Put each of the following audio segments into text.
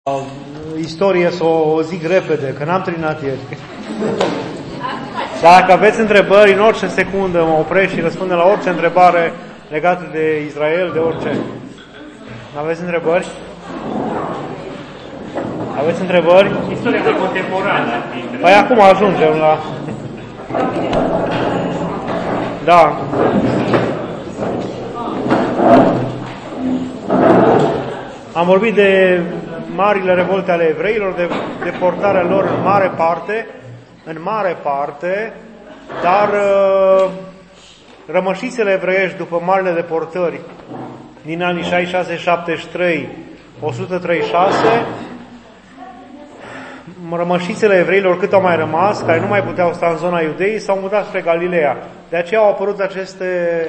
Istorie să o zic repede, că n-am terminat ieri. Dacă aveți întrebări, în orice secundă mă opresc și răspundem la orice întrebare legată de Israel, de orice. Aveți întrebări? Aveți întrebări? Istoria contemporană. Păi acum ajungem la... Da. Am vorbit de marile revolte ale evreilor, de deportarea lor în mare parte, dar rămășițele evreiești după marile deportări din anii 66-73, 136, rămășițele evreilor cât au mai rămas, care nu mai puteau sta în zona Iudeii, s-au mutat spre Galileea. De aceea au apărut aceste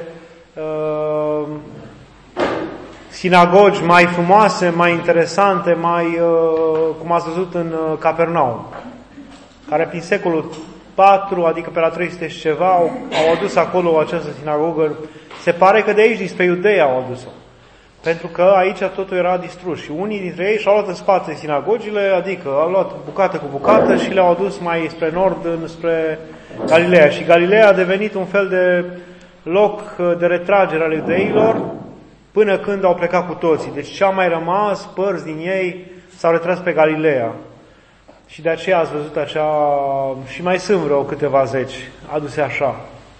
sinagogi mai frumoase, mai interesante, mai, cum ați văzut în Capernaum, care prin secolul 4, adică pe la 300 și ceva, au adus acolo această sinagogă. Se pare că de aici, dinspre Iudeea, au adus-o. Pentru că aici totul era distrus și unii dintre ei și-au luat în spate sinagogile, adică au luat bucată cu bucată și le-au adus mai spre nord, spre Galileea. Și Galileea a devenit un fel de loc de retragere al iudeilor până când au plecat cu toții. Deci ce a mai rămas, părți din ei s-au retras pe Galileea. Și de aceea ați văzut așa, și mai sunt vreo câteva zeci aduse așa.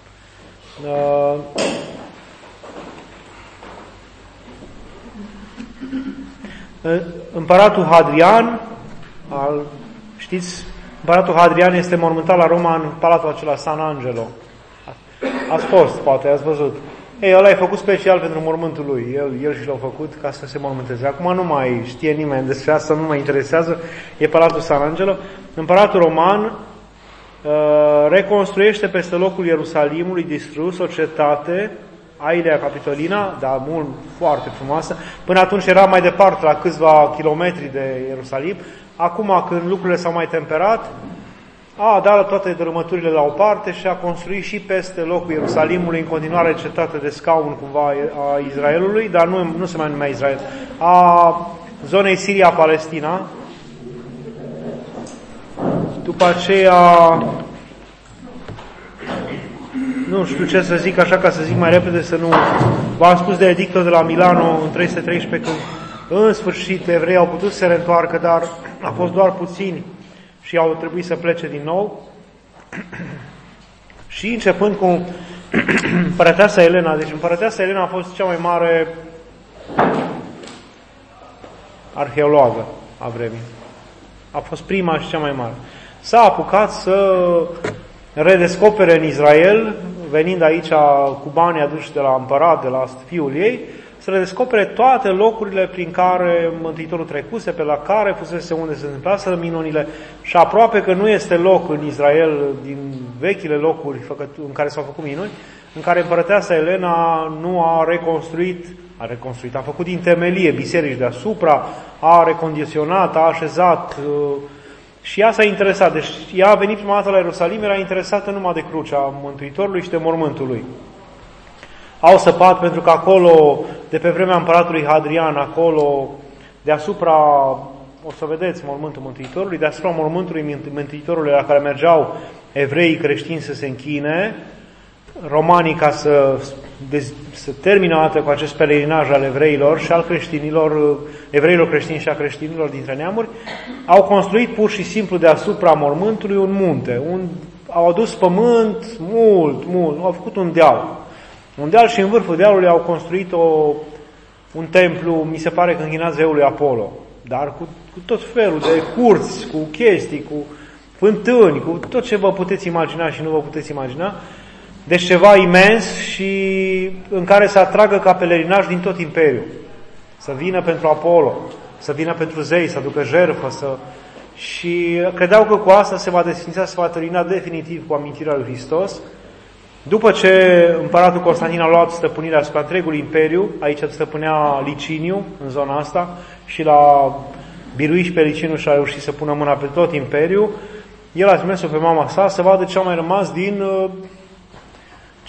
Împăratul Hadrian, știți, împăratul Hadrian este mormântat la Roma în palatul acela San Angelo. Ați fost, poate, ați văzut. Ei, ăla e făcut special pentru mormântul lui. El și l-a făcut ca să se mormânteze. Acum nu mai știe nimeni despre asta, nu mă interesează. E palatul San Angelo. Împăratul roman reconstruiește peste locul Ierusalimului distrus o cetate, Aelia Capitolina, dar mult, foarte frumoasă. Până atunci era mai departe, la câțiva kilometri de Ierusalim. Acum, când lucrurile s-au mai temperat, a dat toate dărâmăturile la o parte și a construit și peste locul Ierusalimului în continuare cetate de scaun cumva a Israelului, dar nu se mai numea Israel, a zonei Siria-Palestina. După aceea, nu știu ce să zic așa ca să zic mai repede, să nu... V-am spus de edictul de la Milano în 313, când în sfârșit evreii au putut să se reîntoarcă, dar a fost doar puțini și au trebuit să plece din nou. Și începând cu împărăteasa Elena, deci împărăteasa Elena a fost cea mai mare arheologă a vremii. A fost prima și cea mai mare. S-a apucat să redescopere în Israel, venind aici cu banii aduși de la împărat, de la fiul ei, să redescopere toate locurile prin care Mântuitorul trecuse, pe la care fusese unde se întâmplaseră minunile, și aproape că nu este loc în Israel, din vechile locuri în care s-au făcut minuni, în care împărăteasa Elena nu a reconstruit, a făcut din temelie biserici deasupra, a recondiționat, a așezat, și ea s-a interesat. Deci ea a venit prima dată la Ierusalim, era interesată numai de crucea Mântuitorului și de mormântul lui. Au săpat pentru că acolo, de pe vremea împăratului Hadrian, acolo, deasupra, o să vedeți mormântul Mântuitorului, deasupra mormântului Mântuitorului la care mergeau evreii creștini să se închine, romanii ca să termină o dată cu acest pelerinaj al evreilor și al creștinilor, evreilor creștini și a creștinilor dintre neamuri, au construit pur și simplu deasupra mormântului un munte. Au adus pământ mult, au făcut un deal. Un deal și în vârful dealului au construit un templu, mi se pare că închinat zeului Apollo, dar cu tot felul de curți, cu chestii, cu fântâni, cu tot ce vă puteți imagina și nu vă puteți imagina. Deci ceva imens și în care să atragă ca pelerinaj din tot imperiul. Să vină pentru Apollo, să vină pentru zei, să aducă jertfă, și credeau că cu asta se va desfința, se va termina definitiv cu amintirea lui Hristos. După ce împăratul Constantin a luat stăpânirea asupra întregului imperiu, aici stăpânea Liciniu, în zona asta, și l-a biruit și pe Liciniu și a reușit să pună mâna pe tot imperiul, el a trimis-o pe mama sa să vadă ce a mai rămas din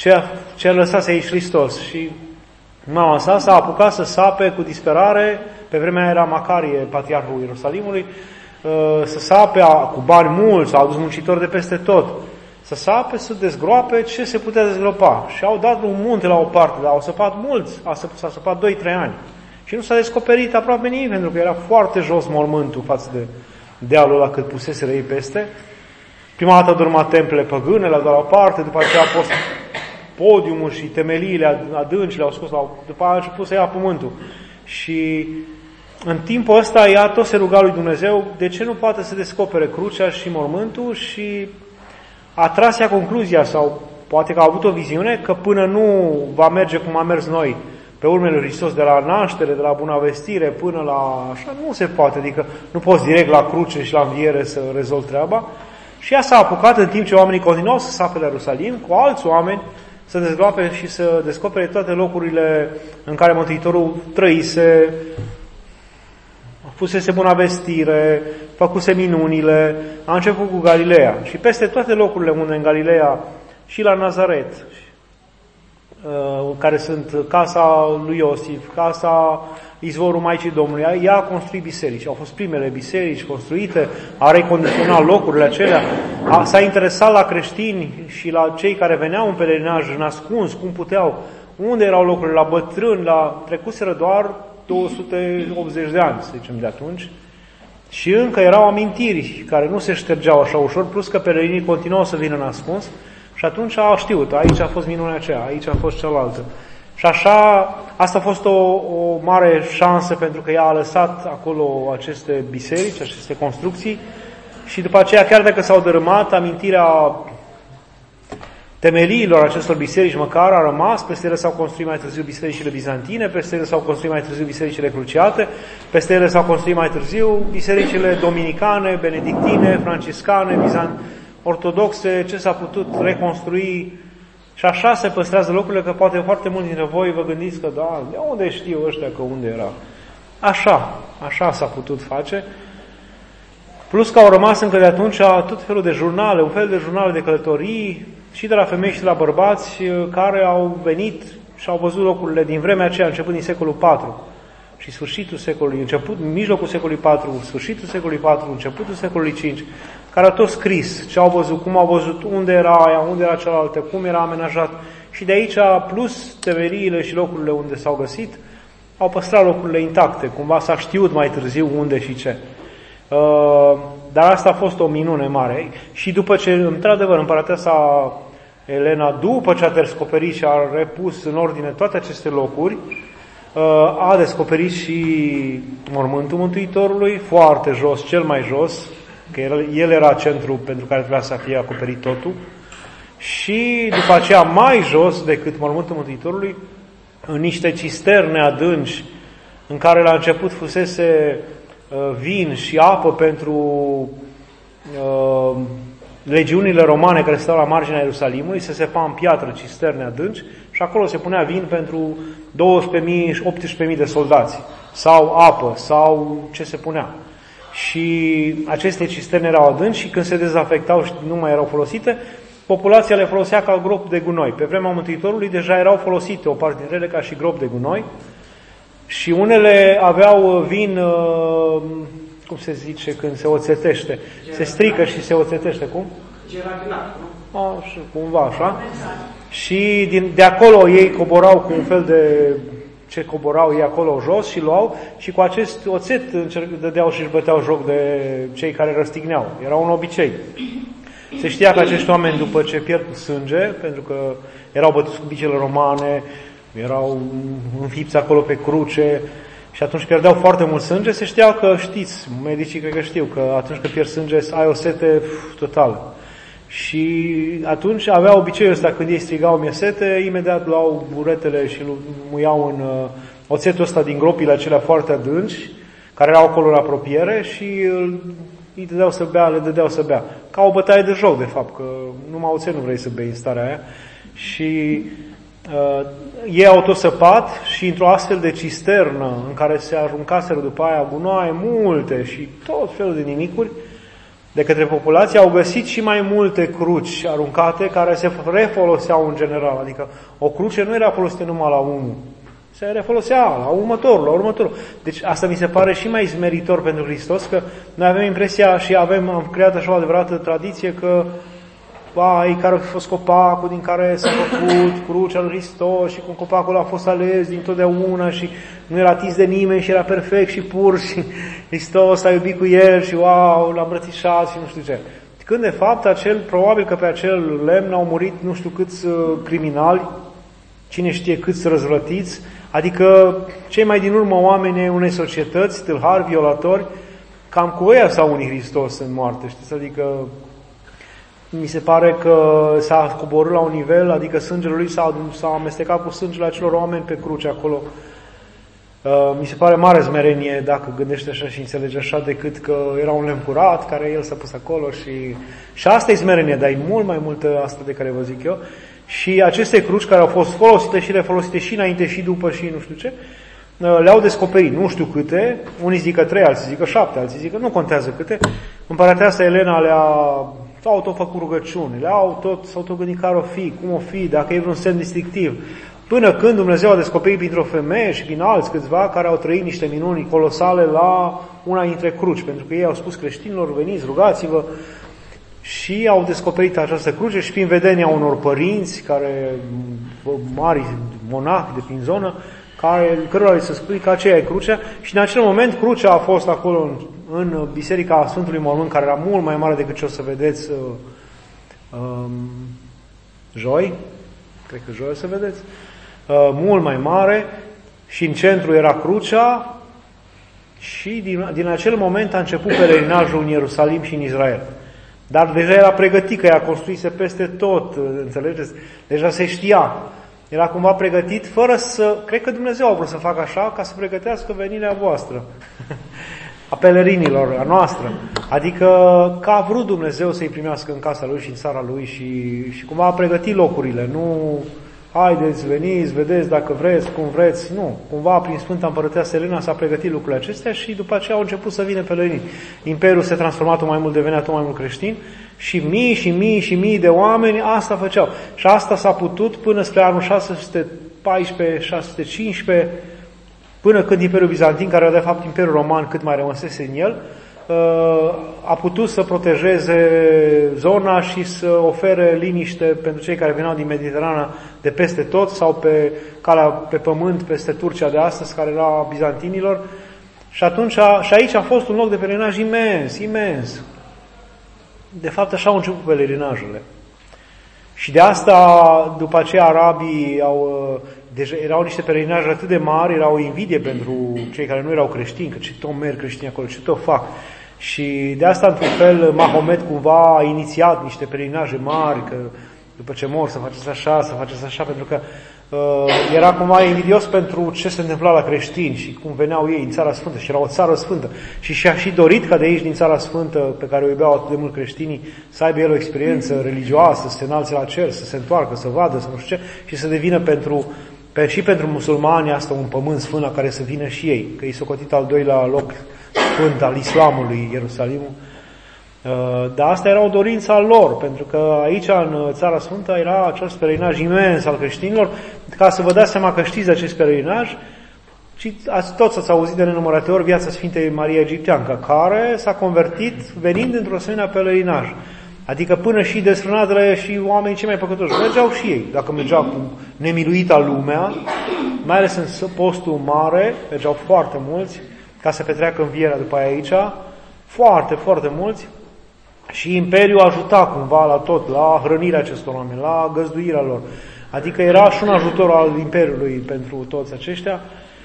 ce a lăsat aici Hristos. Și mama sa s-a apucat să sape cu disperare pe vremea aia era Macarie, patriarhul Ierusalimului, să sape cu bani mulți, s-au adus muncitori de peste tot, să sape, să dezgroape ce se putea dezgropa. Și au dat un munte la o parte, dar au săpat mulți, s-a săpat 2-3 ani. Și nu s-a descoperit aproape nimic, pentru că era foarte jos mormântul față de dealul ăla cât puseseră ei peste. Prima dată au dărâmat templele păgâne, le-au dat la o parte, după aceea a fost podiumul și temeliile adânci, le-au scos, după aceea a început să ia pământul. Și în timpul ăsta ea tot se ruga lui Dumnezeu de ce nu poate să descopere crucea și mormântul și a tras ea concluzia, sau poate că a avut o viziune, că până nu va merge cum am mers noi, pe urmele lui Hristos, de la naștere, de la bunăvestire până la așa, nu se poate, adică nu poți direct la cruce și la înviere să rezolvi treaba. Și ea s-a apucat în timp ce oamenii continuau să sape la Ierusalim, cu alți oameni, să dezgroape și să descopere toate locurile în care Mântuitorul trăise, fusese bunăvestire, făcuse minunile, a început cu Galileea. Și peste toate locurile unde în Galileea, și la Nazaret, care sunt casa lui Iosif, casa izvorul Maicii Domnului, ea a construit biserici. Au fost primele biserici construite, a recondiționat locurile acelea, s-a interesat la creștini și la cei care veneau în pelerinaj în ascuns, cum puteau, unde erau locurile, la bătrâni, trecuseră doar 280 de ani, să zicem, de atunci, și încă erau amintiri care nu se ștergeau așa ușor, plus că pelerinii continuau să vină în ascuns. Și atunci a știut, aici a fost minunea aceea, aici a fost cealaltă. Și așa, asta a fost o mare șansă, pentru că ea a lăsat acolo aceste biserici, aceste construcții, și după aceea, chiar dacă s-au dărâmat, amintirea temeliilor acestor biserici măcar a rămas. Peste ele s-au construit mai târziu bisericile bizantine, peste ele s-au construit mai târziu bisericile cruciate, peste ele s-au construit mai târziu bisericile dominicane, benedictine, franciscane, ortodoxe, ce s-a putut reconstrui. Și așa se păstrează locurile, că poate foarte mulți dintre voi vă gândiți că da, de unde știu ăștia că unde era? Așa s-a putut face. Plus că au rămas încă de atunci tot felul de jurnale, un fel de jurnale de călătorii, și de la femei și de la bărbați, care au venit și au văzut locurile din vremea aceea, începând din secolul IV și sfârșitul secolului, mijlocul secolului IV, sfârșitul secolului IV, începutul secolului V, care au tot scris ce au văzut, cum au văzut, unde era aia, unde era cealaltă, cum era amenajat. Și de aici, plus temeliile și locurile unde s-au găsit, au păstrat locurile intacte. Cumva s-a știut mai târziu unde și ce. Dar asta a fost o minune mare. Și după ce, într-adevăr, împărăteasa Elena, după ce a descoperit și a repus în ordine toate aceste locuri, a descoperit și mormântul Mântuitorului, foarte jos, cel mai jos, că el era centru pentru care trebuia să fie acoperit totul, și după aceea mai jos decât mormântul Mântuitorului, în niște cisterne adânci, în care la început fusese vin și apă pentru legiunile romane care stau la marginea Ierusalimului, se sepa în piatră cisterne adânci și acolo se punea vin pentru 12.000, 18.000 de soldați, sau apă, sau ce se punea. Și aceste cisterne erau adânci și când se dezafectau și nu mai erau folosite, populația le folosea ca grop de gunoi. Pe vremea Mântuitorului deja erau folosite o parte dintre ele ca și grop de gunoi și unele aveau vin, cum se zice când se oțetește, se strică și se oțetește, cum? Geratinat, nu? Și cumva așa. Și de acolo ei coborau cu un fel de ce coborau ei acolo jos și luau și cu acest oțet dădeau și își băteau joc de cei care răstigneau. Era un obicei. Se știa că acești oameni, după ce pierd sânge, pentru că erau bătuți cu bicele romane, erau înfipți acolo pe cruce și atunci pierdeau foarte mult sânge, se știa că, știți, medicii cred că știu, că atunci când pierd sânge ai o sete totală. Și atunci avea obiceiul ăsta, când ei strigau mi-e sete, imediat luau buretele și muiau în oțetul ăsta din gropile acelea foarte adânci, care erau acolo în apropiere și îi dădeau să bea, le dădeau să bea. Ca o bătaie de joc, de fapt, că numai oțet nu vrei să bei în starea aia. Și ei au tot săpat și într-o astfel de cisternă în care se aruncaseră după aia gunoaie multe și tot felul de nimicuri, de către populație au găsit și mai multe cruci aruncate care se refoloseau în general. Adică o cruce nu era folosită numai la unul Se refolosea la următorul. Deci asta mi se pare și mai smeritor pentru Hristos, că noi avem impresia și am creat așa o adevărată tradiție că ei care au fost copacul din care s-a făcut crucea lui Hristos și cum copacul a fost ales dintotdeauna și nu era atins de nimeni și era perfect și pur și Hristos a iubit cu el și wow, l-a îmbrățișat și nu știu ce. Când de fapt probabil că pe acel lemn au murit nu știu câți criminali, cine știe câți răzvrătiți, adică cei mai din urmă oameni ai unei societăți, tâlhari, violatori, cam cu ăia s-a unit Hristos în moarte, știți? Adică mi se pare că s-a coborât la un nivel, adică sângele lui s-a amestecat cu sângele acelor oameni pe cruce acolo. Mi se pare mare smerenie dacă gândește așa și înțelege așa, decât că era un lemn curat care el s-a pus acolo și asta e smerenie, dar e mult mai multă asta de care vă zic eu. Și aceste cruci care au fost folosite și refolosite și înainte și după și nu știu ce, le-au descoperit, nu știu câte, unii zică 3, alții zică 7, alții zică nu contează câte. Împărateasa Elena s-au tot făcut rugăciuni, s-au tot gândit care o fi, cum o fi, dacă e vreun semn distinctiv. Până când Dumnezeu a descoperit printr-o femeie și prin alți câțiva care au trăit niște minuni colosale la una dintre cruci, pentru că ei au spus creștinilor, veniți, rugați-vă, și au descoperit această cruce și prin vedenia unor părinți, mari monahi de prin zonă, cărora li se spune că aceea e crucea, și în acel moment crucea a fost acolo în Biserica Sfântului Mormânt, care era mult mai mare decât ce o să vedeți joi, cred că joi o să vedeți, mult mai mare, și în centru era crucea și din acel moment a început pelerinajul în Ierusalim și în Israel. Dar deja era pregătit, că ea construise peste tot, înțelegeți? Deja se știa. Era cumva pregătit fără să... Cred că Dumnezeu a vrut să facă așa ca să pregătească venirea voastră. A pelerinilor, a noastră. Adică că a vrut Dumnezeu să-i primească în casa Lui și în țara Lui și cumva a pregătit locurile. Nu, haideți, veniți, vedeți dacă vreți, cum vreți. Nu. Cumva prin Sfânta Împărăteasă Elena s-a pregătit lucrurile acestea și după aceea au început să vină pelerinii. Imperiul se transforma tot mai mult, devenea tot mai mult creștin și mii și mii și mii de oameni asta făceau. Și asta s-a putut până spre anul 614-615, până când Imperiul Bizantin, care era de fapt Imperiul Roman cât mai rămăsese în el, a putut să protejeze zona și să ofere liniște pentru cei care veneau din Mediterana de peste tot sau pe pământ peste Turcia de astăzi, care era bizantinilor. Și atunci, și aici a fost un loc de pelerinaj imens. De fapt, așa au început pelerinajele. Și de asta, după aceea, arabii deja erau niște pelerinaje atât de mari, era o invidie pentru cei care nu erau creștini, că ce tot merg creștini acolo, ce tot fac. Și de asta, într-un fel, Mahomet cumva a inițiat niște pelerinaje mari, că după ce mor să faceți așa, pentru că era cumva invidios pentru ce se întâmpla la creștini și cum veneau ei în Țara Sfântă și era o țară sfântă. Și și-a și dorit ca de aici, din Țara Sfântă, pe care o iubeau atât de mult creștinii, să aibă el o experiență religioasă, să se înalțe la cer, să se întoarcă, să vadă, să nu știu ce, și să devină și pentru musulmani asta un pământ sfânt la care să vină și ei, că e socotit al doilea loc sfânt al islamului, Ierusalimul. Dar asta era o dorință a lor, pentru că aici, în Țara Sfântă, era acest pelerinaj imens al creștinilor. Ca să vă dați seama că știți acest pelerinaj, și toți ați auzit de nenumărate ori viața Sfintei Maria Egipteancă, care s-a convertit venind într-o asemenea pelerinaj. Adică până și desfrânatele și oamenii cei mai păcătoși mergeau și ei. Dacă mergeau cu nemiluita lumea, mai ales în postul mare, mergeau foarte mulți, ca să petreacă învierea după aia aici, foarte, foarte mulți. Și Imperiul ajuta cumva la tot, la hrănirea acestor oameni, la găzduirea lor. Adică era și un ajutor al Imperiului pentru toți aceștia.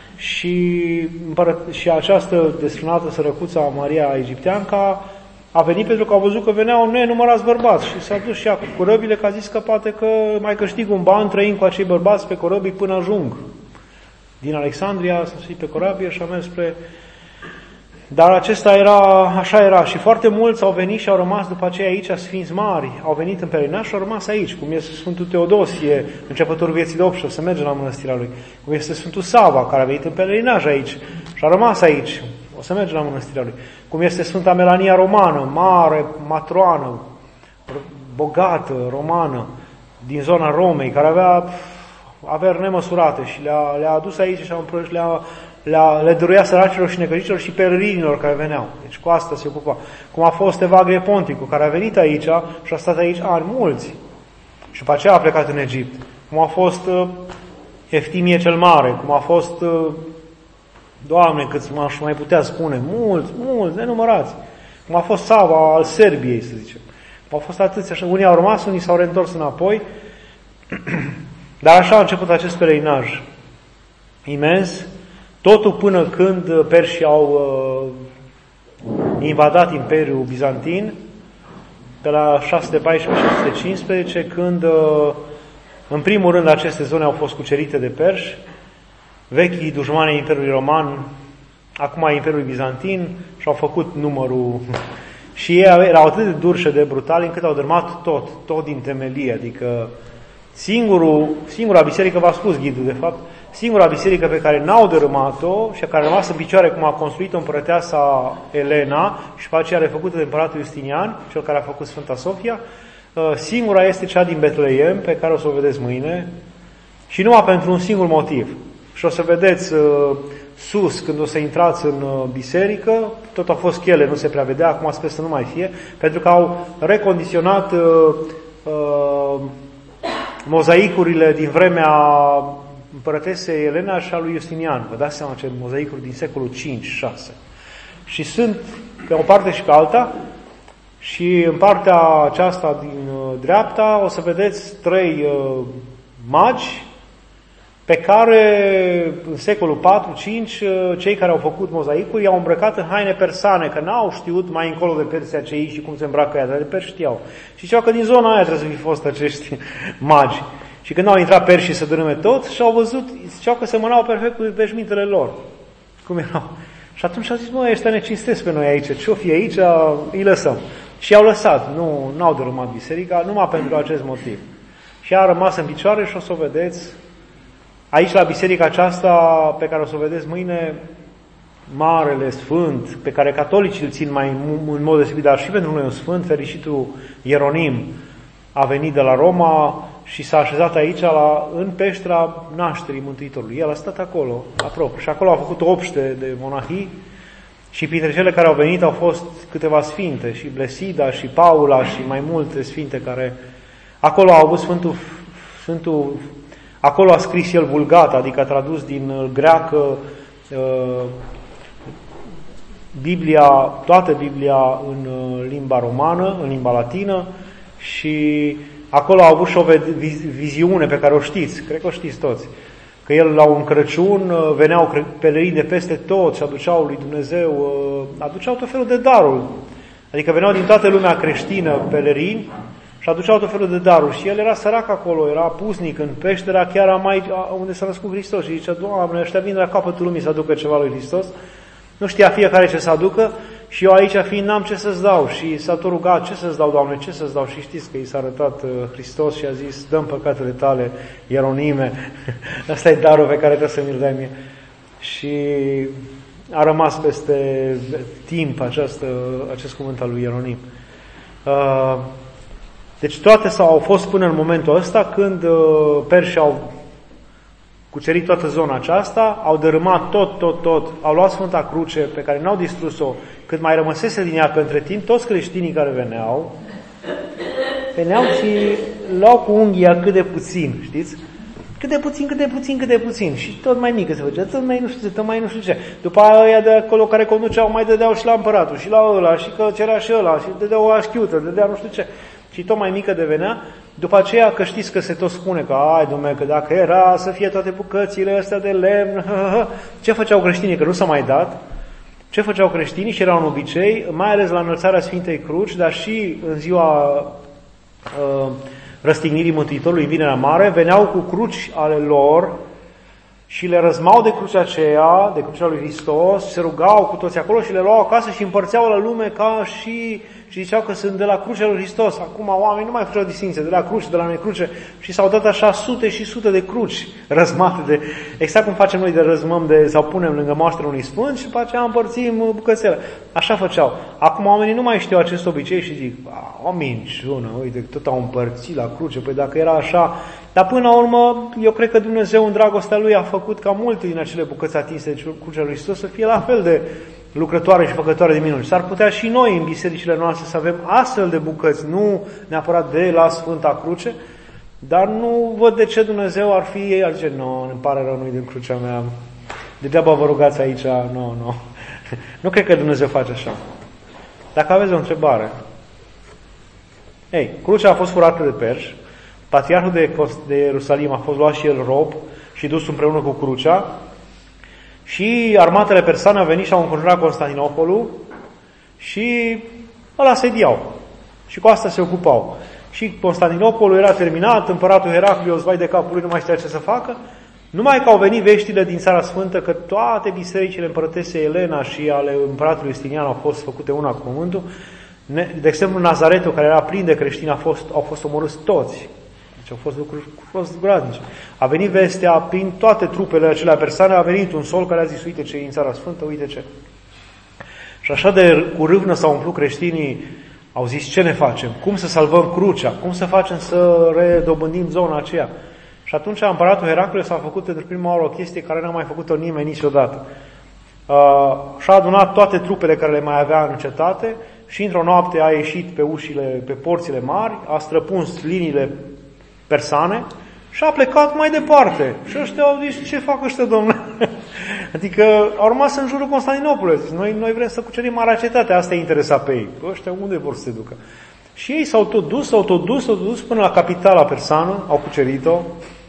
Și această desfrânată sărăcuță a Maria Egipteanca a venit pentru că au văzut că veneau nenumărați bărbați și s-a dus și ea cu corăbile, că a zis că poate că mai câștig un ban trăind cu acei bărbați pe corăbii până ajung. Din Alexandria s-a suit pe corabie și a mers spre... Dar așa era și foarte mulți au venit și au rămas după aceea aici, sfinți mari, au venit în pelerinaj și au rămas aici, cum este Sfântul Teodosie, începătorul vieții de 8 și o să merge la mănăstirea lui, cum este Sfântul Sava, care a venit în pelerinaj aici și a rămas aici, o să merge la mănăstirea lui, cum este Sfânta Melania Romană, mare matroană, bogată, romană, din zona Romei, care avea averi nemăsurate și le-a adus aici și le dăruia săracilor și necăjicilor și pelerinilor care veneau. Deci cu asta se ocupa. Cum a fost Evagrie Ponticu, care a venit aici și a stat aici ani mulți. Și după aceea a plecat în Egipt. Cum a fost Eftimie cel Mare, cum a fost, Doamne, cât m-aș mai putea spune, mulți, nenumărați. Cum a fost Sava al Serbiei, să zicem. Cum au fost atâția, așa, unii au rămas, unii s-au reîntors înapoi. Dar așa a început acest pelerinaj imens, totul până când perșii au invadat Imperiul Bizantin, pe la 614-615, când în primul rând aceste zone au fost cucerite de perși, vechii dușmani ai Imperiului Roman, acum ai Imperiului Bizantin, și au făcut numărul. Și ei erau atât de duri și de brutali încât au dărâmat tot din temelie. Adică singura biserică, v-a spus ghidul de fapt, singura biserică pe care n-au dărâmat-o și care a rămas în picioare, cum a construit-o împărăteasa Elena și pe aceea refăcută de împăratul Justinian, cel care a făcut Sfânta Sofia, singura este cea din Betleem, pe care o să o vedeți mâine, și numai pentru un singur motiv. Și o să vedeți sus, când o să intrați în biserică, tot a fost chele, nu se prea vedea, acum sper să nu mai fie, pentru că au recondiționat mozaicurile din vremea împărătesei Elena și a lui Justinian. Vă dați seama ce mozaicuri din secolul 5-6. Și sunt pe o parte și pe alta, și în partea aceasta din dreapta o să vedeți 3 magi pe care în secolul 4-5 cei care au făcut mozaicuri i-au îmbrăcat în haine persane, că n-au știut mai încolo de Persia cei și cum se îmbracă ea, dar de perși știau. Și ziceau că din zona aia trebuie să fi fost acești magi. Și când au intrat perșii să dărâme tot și au văzut, ziceau că semănau perfect cu veșmintele lor. Cum erau? Și atunci au zis, mă, ăștia ne cinstesc pe noi aici, ce-o fi aici, îi lăsăm. Și i-au lăsat, n-au dărâmat biserica, numai pentru acest motiv. Și a rămas în picioare și o să o vedeți aici la biserica aceasta, pe care o să o vedeți mâine, Marele Sfânt, pe care catolicii îl țin mai în mod deosebit, dar și pentru noi un Sfânt, fericitul Ieronim, a venit de la Roma și s-a așezat aici în peștera nașterii Mântuitorului. El a stat acolo, aproape. Și acolo au făcut o obște de monahii și printre cele care au venit au fost câteva sfinte, și Blesida, și Paula, și mai multe sfinte care... Acolo au avut Sfântul acolo a scris el Vulgata, adică a tradus din greacă Biblia, toată Biblia în limba romană, în limba latină, și acolo a avut și o viziune pe care o știți, cred că o știți toți, că el la un Crăciun veneau pelerini de peste tot și aduceau lui Dumnezeu, aduceau tot felul de daruri, adică veneau din toată lumea creștină pelerini și aduceau tot felul de daruri. Și el era sărac acolo, era pusnic în peștera chiar unde s-a născut Hristos. Și zicea, Doamne, ăștia vin de la capătul lumii să aducă ceva lui Hristos. Nu știa fiecare ce să aducă și eu aici fiind n-am ce să-ți dau. Și s-a tot rugat, ce să-ți dau, Doamne, ce să-ți dau? Și știți că i s-a arătat Hristos și a zis, dă-mi păcatele tale, Ieronime. Asta e darul pe care trebuie să mi-l dai mie. Și a rămas peste timp acest cuvânt al lui Ieronim. Deci toate au fost până în momentul ăsta când perșii au cucerit toată zona aceasta, au dărâmat tot, au luat Sfânta Cruce pe care n-au distrus-o, cât mai rămăsese din ea, că între timp toți creștinii care veneau și luau cu unghia cât de puțin, știți? Cât de puțin și tot mai mică se făcea, tot mai nu știu ce. După aia de acolo care conduceau mai dădeau și la împăratul și la ăla și că cerea și ăla și dădeau o așchiută, dădea nu știu ce. Și tot mai mică devenea. După aceea, că știți că se tot spune că, ai, Dumnezeu, că dacă era să fie toate bucățile astea de lemn, ce făceau creștinii? Că nu s-a mai dat. Ce făceau creștinii? Și era un obicei, mai ales la înălțarea Sfintei Cruci, dar și în ziua răstignirii Mântuitorului, în Vinerea Mare, veneau cu cruci ale lor și le răzmau de crucea aceea, de crucea lui Hristos, se rugau cu toți acolo și le luau acasă și împărțeau la lume ca și ziceau că sunt de la crucea lui Hristos. Acum oamenii nu mai făceau distinție, de la cruce, de la necruce, și s-au dat așa sute și sute de cruci răzmate, exact cum facem noi de răzmăm sau punem lângă moaștrea unui sfânt și după aceea împărțim bucățele. Așa făceau. Acum oamenii nu mai știu acest obicei și zic, o minciună, uite, tot au împărțit la cruce. Păi dacă era așa, Dar până la urmă, eu cred că Dumnezeu în dragostea Lui a făcut ca multe din acele bucăți atinse de crucea lui Hristos să fie la fel de lucrătoare și făcătoare de minuni. S-ar putea și noi în bisericile noastre să avem astfel de bucăți, nu neapărat de la Sfânta Cruce, dar nu văd de ce Dumnezeu ar fi, ar zice, nu, îmi pare rău, nu-i din crucea mea, degeaba vă rugați aici, nu. Nu cred că Dumnezeu face așa. Dacă aveți o întrebare. Crucea a fost furată de perși, patriarhul de Ierusalim a fost luat și el rob și dus împreună cu crucea și armatele persane au venit și au înconjurat Constantinopolul și ăla sediau. Și cu asta se ocupau. Și Constantinopolul era terminat, împăratul Heraclios, vai de capul lui, nu mai știa ce să facă, numai că au venit veștile din Țara Sfântă că toate bisericile împărătese Elena și ale împăratului Justinian au fost făcute una cu pământul. De exemplu, Nazaretul, care era plin de creștini, au fost omorâți toți. Deci au fost lucruri groaznice. A venit vestea, prin toate trupele acelea persane, a venit un sol care a zis, uite ce e în Țara Sfântă, uite ce. Și așa de cu râvnă s-au umplut creștinii, au zis, ce ne facem? Cum să salvăm crucea? Cum să facem să redobândim zona aceea? Și atunci împăratul Heraclius a făcut pentru prima oară o chestie care n-a mai făcut-o nimeni niciodată. Și-a adunat toate trupele care le mai avea în cetate și într-o noapte a ieșit pe ușile, pe porțile mari, a străpuns liniile persane și a plecat mai departe. Și ăștia au zis, ce fac ăștia, domnule? Adică au rămas în jurul Constantinopolului. Noi vrem să cucerim marea cetate, asta îi interesa pe ei. Ăștia unde vor să se ducă? Și ei s-au tot dus până la capitala persană, au cucerit-o,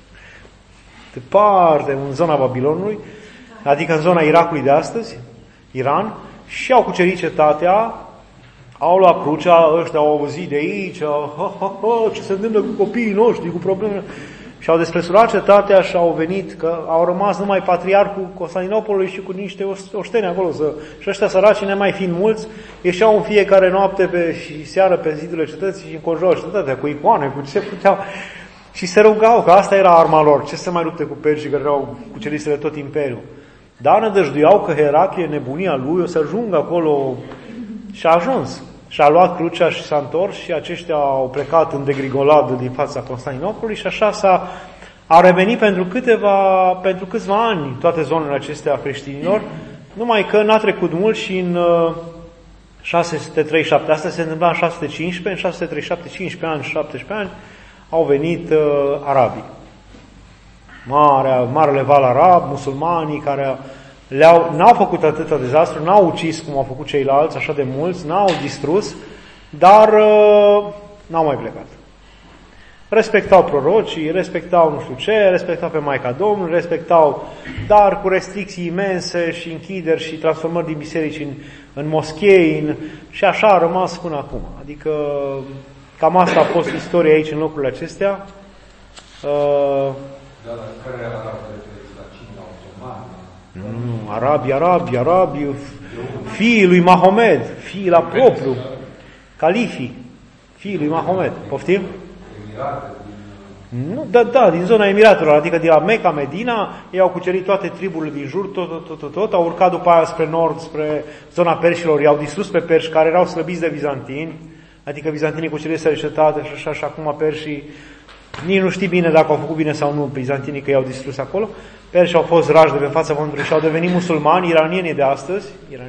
departe, în zona Babilonului, adică în zona Irakului de astăzi, Iran, și au cucerit cetatea, au luat crucea, ăștia au auzit de aici, ce se întâmplă cu copiii noștri, cu problemele, și au despresurat cetatea și au venit, că au rămas numai patriarhul Constantinopolului și cu niște oșteni acolo, și ăștia săraci, nemai fiind mulți, ieșeau în fiecare noapte și seară pe zidurile cetății și înconjurau cetatea cu icoane, cu ce puteau. Și se rugau, că asta era arma lor, ce se mai lupte cu perșii care erau cuceriseră tot imperiul. Dar nădăjduiau că Heraclie, nebunia lui, o să ajungă acolo și a ajuns. Și a luat crucea și s-a întors și aceștia au plecat în degrigoladă din fața Constantinopolului și așa a revenit pentru câțiva ani toate zonele acestea a creștinilor, numai că n-a trecut mult și în 637, asta se întâmpla în 615, în 637, 15 ani, 17 ani, au venit arabii. Marele val arab, musulmanii care n-au făcut atâta dezastru, n-au ucis cum au făcut ceilalți, așa de mulți, n-au distrus, dar n-au mai plecat. Respectau prorocii, respectau nu știu ce, respectau pe Maica Domnului, respectau, dar cu restricții imense și închideri și transformări din biserici în moschei, și așa a rămas până acum. Adică cam asta a fost istoria aici în locurile acestea. Care era la China otomani? Arabi, fiii lui Mahomed, fiii la propriu, califii, fiii lui Mahomed. Poftim? Nu, da, din zona Emiratelor, adică de la Mecca, Medina, ei au cucerit toate triburile din jur, tot, au urcat după aia spre nord, spre zona perșilor, i-au distrus pe perși care erau slăbiți de bizantini, adică bizantinii cuceriseră cetate și așa, și acum perșii, nici nu știi bine dacă au făcut bine sau nu bizantinii că i-au distrus acolo, perșii au fost rași de pe fața pământului și au devenit musulmani, iranienii de astăzi,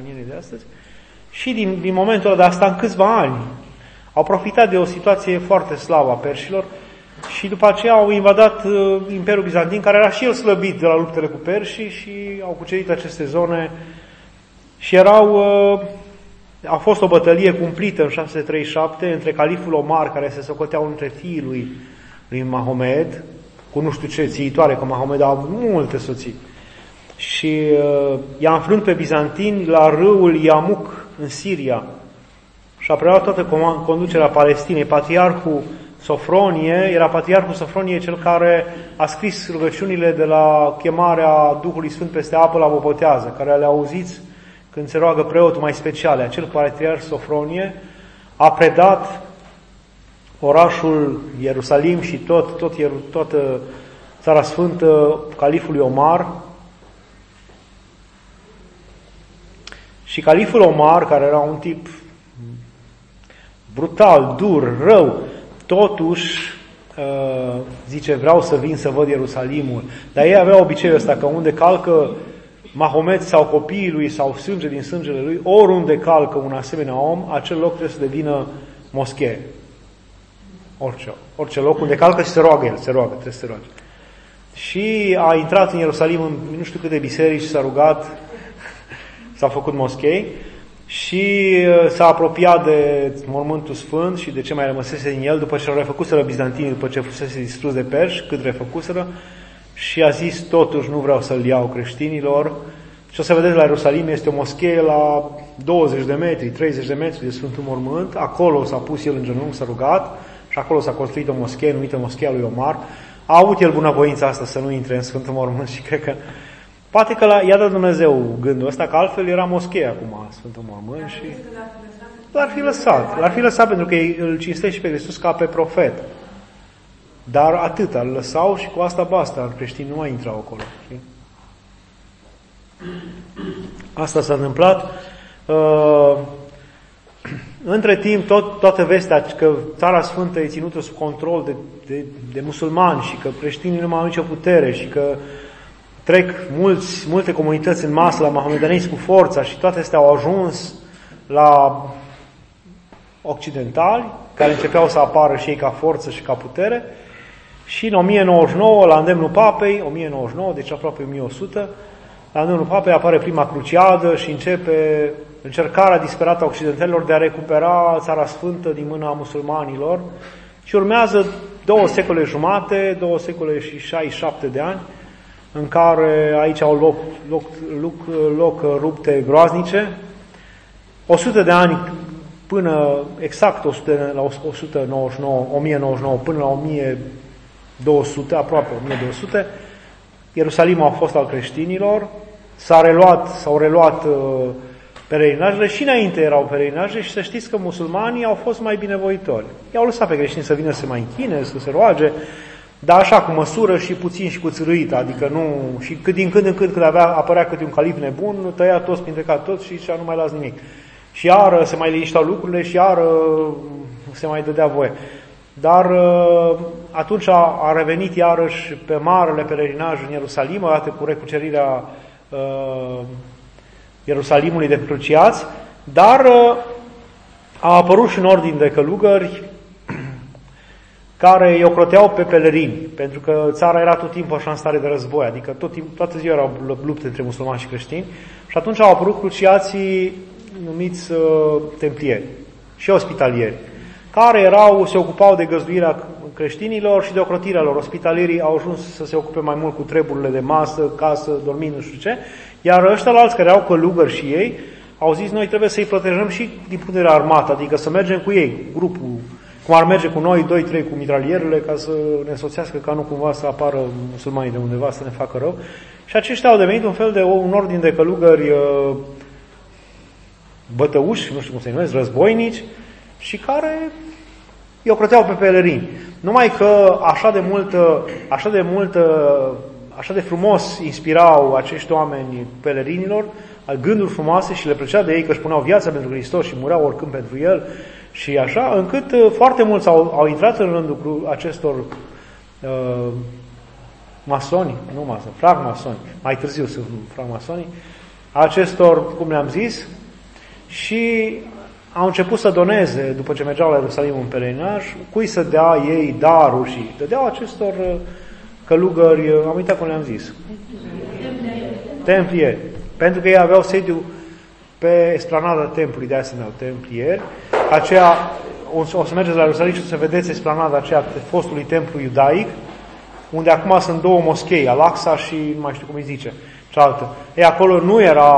și din momentul ăla de asta, în câțiva ani, au profitat de o situație foarte slabă a perșilor și după aceea au invadat Imperiul Bizantin, care era și el slăbit de la luptele cu perșii, și au cucerit aceste zone și a fost o bătălie cumplită în 637 între califul Omar, care se socotea unul dintre fiii lui Mahomed, cu nu știu ce țiitoare, că Mahomed a avut multe soții, și i-a înfrânt pe bizantini la râul Iamuc în Siria și a preluat toată conducerea Palestinei. Patriarhul Sofronie cel care a scris rugăciunile de la chemarea Duhului Sfânt peste apă la bobotează, care le auziți când se roagă preotul mai speciale. Acel patriarh Sofronie a predat orașul Ierusalim și toată Țara Sfântă califului Omar. Și califul Omar, care era un tip brutal, dur, rău, totuși zice, vreau să vin să văd Ierusalimul. Dar ei aveau obiceiul ăsta că unde calcă Mahomet sau copiii lui sau sânge din sângele lui, oriunde calcă un asemenea om, acel loc trebuie să devină moschee. Orice loc unde calcă și se roagă el, trebuie să se roage. Și a intrat în Ierusalim în nu știu câte biserici, s-a rugat, s-a făcut moschei și s-a apropiat de mormântul sfânt și de ce mai rămăsese din el după ce l-au refăcuseră bizantinii, după ce fusese distrus de perși, cât refăcuseră, și a zis, totuși nu vreau să-l iau creștinilor. Și o să vedeți, la Ierusalim este o moschee la 20 de metri, 30 de metri de Sfântul Mormânt. Acolo s-a pus el în genunchi, s-a rugat și acolo s-a construit o moschee numită Moscheea lui Omar. A avut el bunăvoința asta să nu intre în Sfântul Mormânt și cred că poate că i-a dat Dumnezeu gândul ăsta, că altfel era moschee acum Sfântul Mormânt și l-ar fi lăsat pentru că îl cinstește pe Hristos ca pe profet. Dar atât, îl lăsau și cu asta basta, creștinii nu mai intrau acolo. Știi? Asta s-a întâmplat. Între timp, toată vestea că Țara Sfântă e ținută sub control de musulmani și că creștinii nu mai au nicio putere și că trec multe comunități în masă la mahomedanism cu forța și toate astea au ajuns la occidentali, care începeau să apară și ei ca forță și ca putere. Și în 1099, la îndemnul Papei, 1099, deci aproape 1100, la îndemnul Papei apare prima cruciadă și începe încercarea disperată a occidentalilor de a recupera Țara Sfântă din mâna musulmanilor și urmează 2 secole jumate, 2 secole și 67 de ani, în care aici au loc rupte groaznice, 100 de ani până exact 1099 până la 1200, aproape 1200, Ierusalimul a fost al creștinilor, s-au reluat pelerinajele și înainte erau pelerinajele și să știți că musulmanii au fost mai binevoitori. I-au lăsat pe creștini să vină să se mai închine, să se roage, dar așa cu măsură și puțin și cu țârâit, adică nu, și din când în când apărea câte un calif nebun, tăia toți, printre toți și zicea, nu mai las nimic. Și iară se mai linișteau lucrurile și iară se mai dădea voie. Dar atunci a revenit iarăși pe marele pelerinaj în Ierusalim, odată cu recucerirea Ierusalimului de cruciați, dar a apărut și un ordin de călugări care îi ocroteau pe pelerini, pentru că țara era tot timpul așa în stare de război, adică toată ziua erau lupte între musulmani și creștini, și atunci au apărut cruciații numiți templieri și ospitalieri, care se ocupau de găzduirea creștinilor și de ocrotirea lor. Ospitalierii au ajuns să se ocupe mai mult cu treburile de masă, casă, dormind, nu știu ce, iar ăștia alți care au călugări și ei, au zis, noi trebuie să-i protejăm și din punct de vedere armată, adică să mergem cu ei, grupul, cum ar merge cu noi, 2-3 cu mitralierele, ca să ne însoțească, ca nu cumva să apară musulmanii de undeva să ne facă rău. Și aceștia au devenit un fel de un ordin de călugări bătăuși, nu știu cum se numesc, războinici, și care îi ocroteau pe pelerini. Numai că așa de frumos inspirau acești oameni pelerinilor, gânduri frumoase și le plăcea de ei că își puneau viața pentru Hristos și mureau oricând pentru El și așa, încât foarte mulți au intrat în rândul acestor francmasoni, mai târziu sunt francmasoni, acestor, cum le-am zis, și au început să doneze, după ce mergeau la Ierusalim în pelerinaj, cui să dea ei daruri și dădeau acestor călugări, am uitat cum le-am zis, templieri, pentru că ei aveau sediu pe esplanada templului, de asemenea, templieri, aceea, o să mergeți la Ierusalim și o să vedeți esplanada aceea fostului templu iudaic, unde acum sunt 2 moschei, Al-Aqsa și mai știu cum îi zice, cealaltă. Ei, acolo nu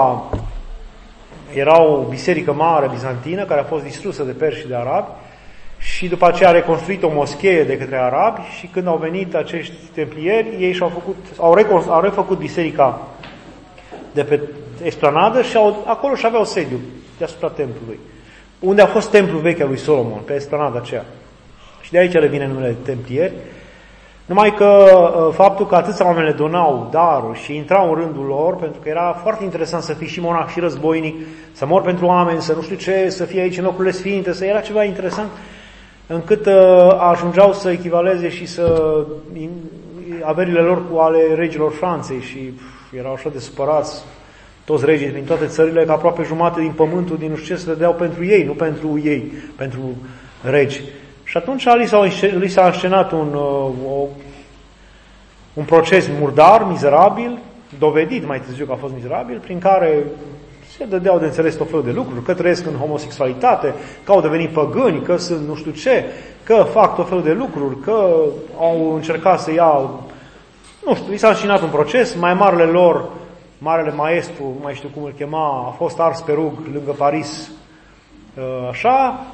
era o biserică mare bizantină care a fost distrusă de perși și de arabi și după aceea a reconstruit o moschee de către arabi și când au venit acești templieri, ei au refăcut biserica de pe esplanadă și acolo și aveau sediu deasupra templului, unde a fost templul vechi al lui Solomon, pe esplanada aceea. Și de aici le vine numele de templieri. Numai că faptul că atâția oameni le donau daruri și intrau în rândul lor, pentru că era foarte interesant să fii și monah și războinic, să mor pentru oameni, să nu știu ce, să fii aici în locurile sfinte, să era ceva interesant. încât ajungeau să echivaleze și să averile lor cu ale regilor Franței și erau așa de supărați toți regii din toate țările, că aproape jumate din pământul, din nu știu ce, se dădeau pentru ei, nu pentru ei, pentru regi. Și atunci li s-a înscenat un proces murdar, mizerabil, dovedit mai târziu că a fost mizerabil, prin care se dădeau de înțeles tot felul de lucruri, că trăiesc în homosexualitate, că au devenit păgâni, că sunt nu știu ce, că fac tot felul de lucruri, că au încercat să ia, nu știu, li s-a înscenat un proces, mai marele lor, marele maestru, nu mai știu cum îl chema, a fost ars pe rug lângă Paris, așa,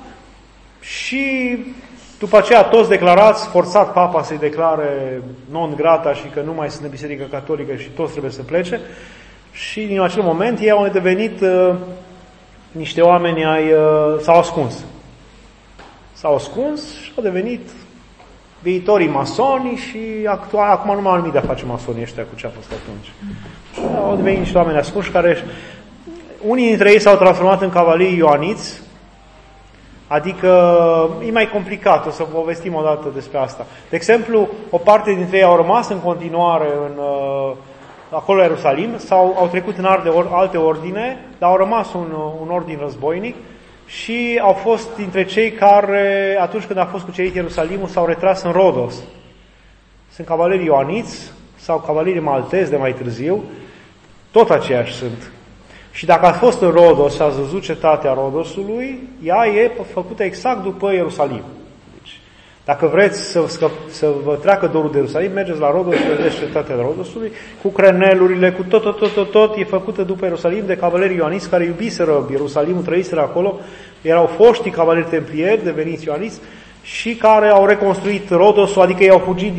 și după aceea toți declarați, forțat papa să-i declare non grata și că nu mai sunt în Biserica Catolică și toți trebuie să plece. Și din acel moment ei au devenit niște oameni s-au ascuns. S-au ascuns și au devenit viitorii masoni și acum nu mai au nimic de a face masonii ăștia cu ce a fost atunci. Și au devenit niște oameni ascunși care unii dintre ei s-au transformat în cavalieri ioaniți. Adică e mai complicat, o să povestim o dată despre asta. De exemplu, o parte dintre ei au rămas în continuare acolo la Ierusalim, sau au trecut în alte ordine, dar au rămas un ordin războinic și au fost dintre cei care, atunci când a fost cucerit Ierusalimul, s-au retras în Rodos. Sunt cavalerii ioaniți sau cavalerii maltezi de mai târziu, tot aceiași sunt. Și dacă a fost în Rodos și ați văzut cetatea Rodosului, ea e făcută exact după Ierusalim. Deci, dacă vreți să vă treacă dorul de Ierusalim, mergeți la Rodos și vedeți cetatea Rodosului, cu crenelurile, cu tot, e făcută după Ierusalim de cavalerii ioaniți care iubiseră Ierusalimul, trăiseră acolo, erau foștii cavaleri templieri, deveniți ioaniți, și care au reconstruit Rodosul, adică ei au fugit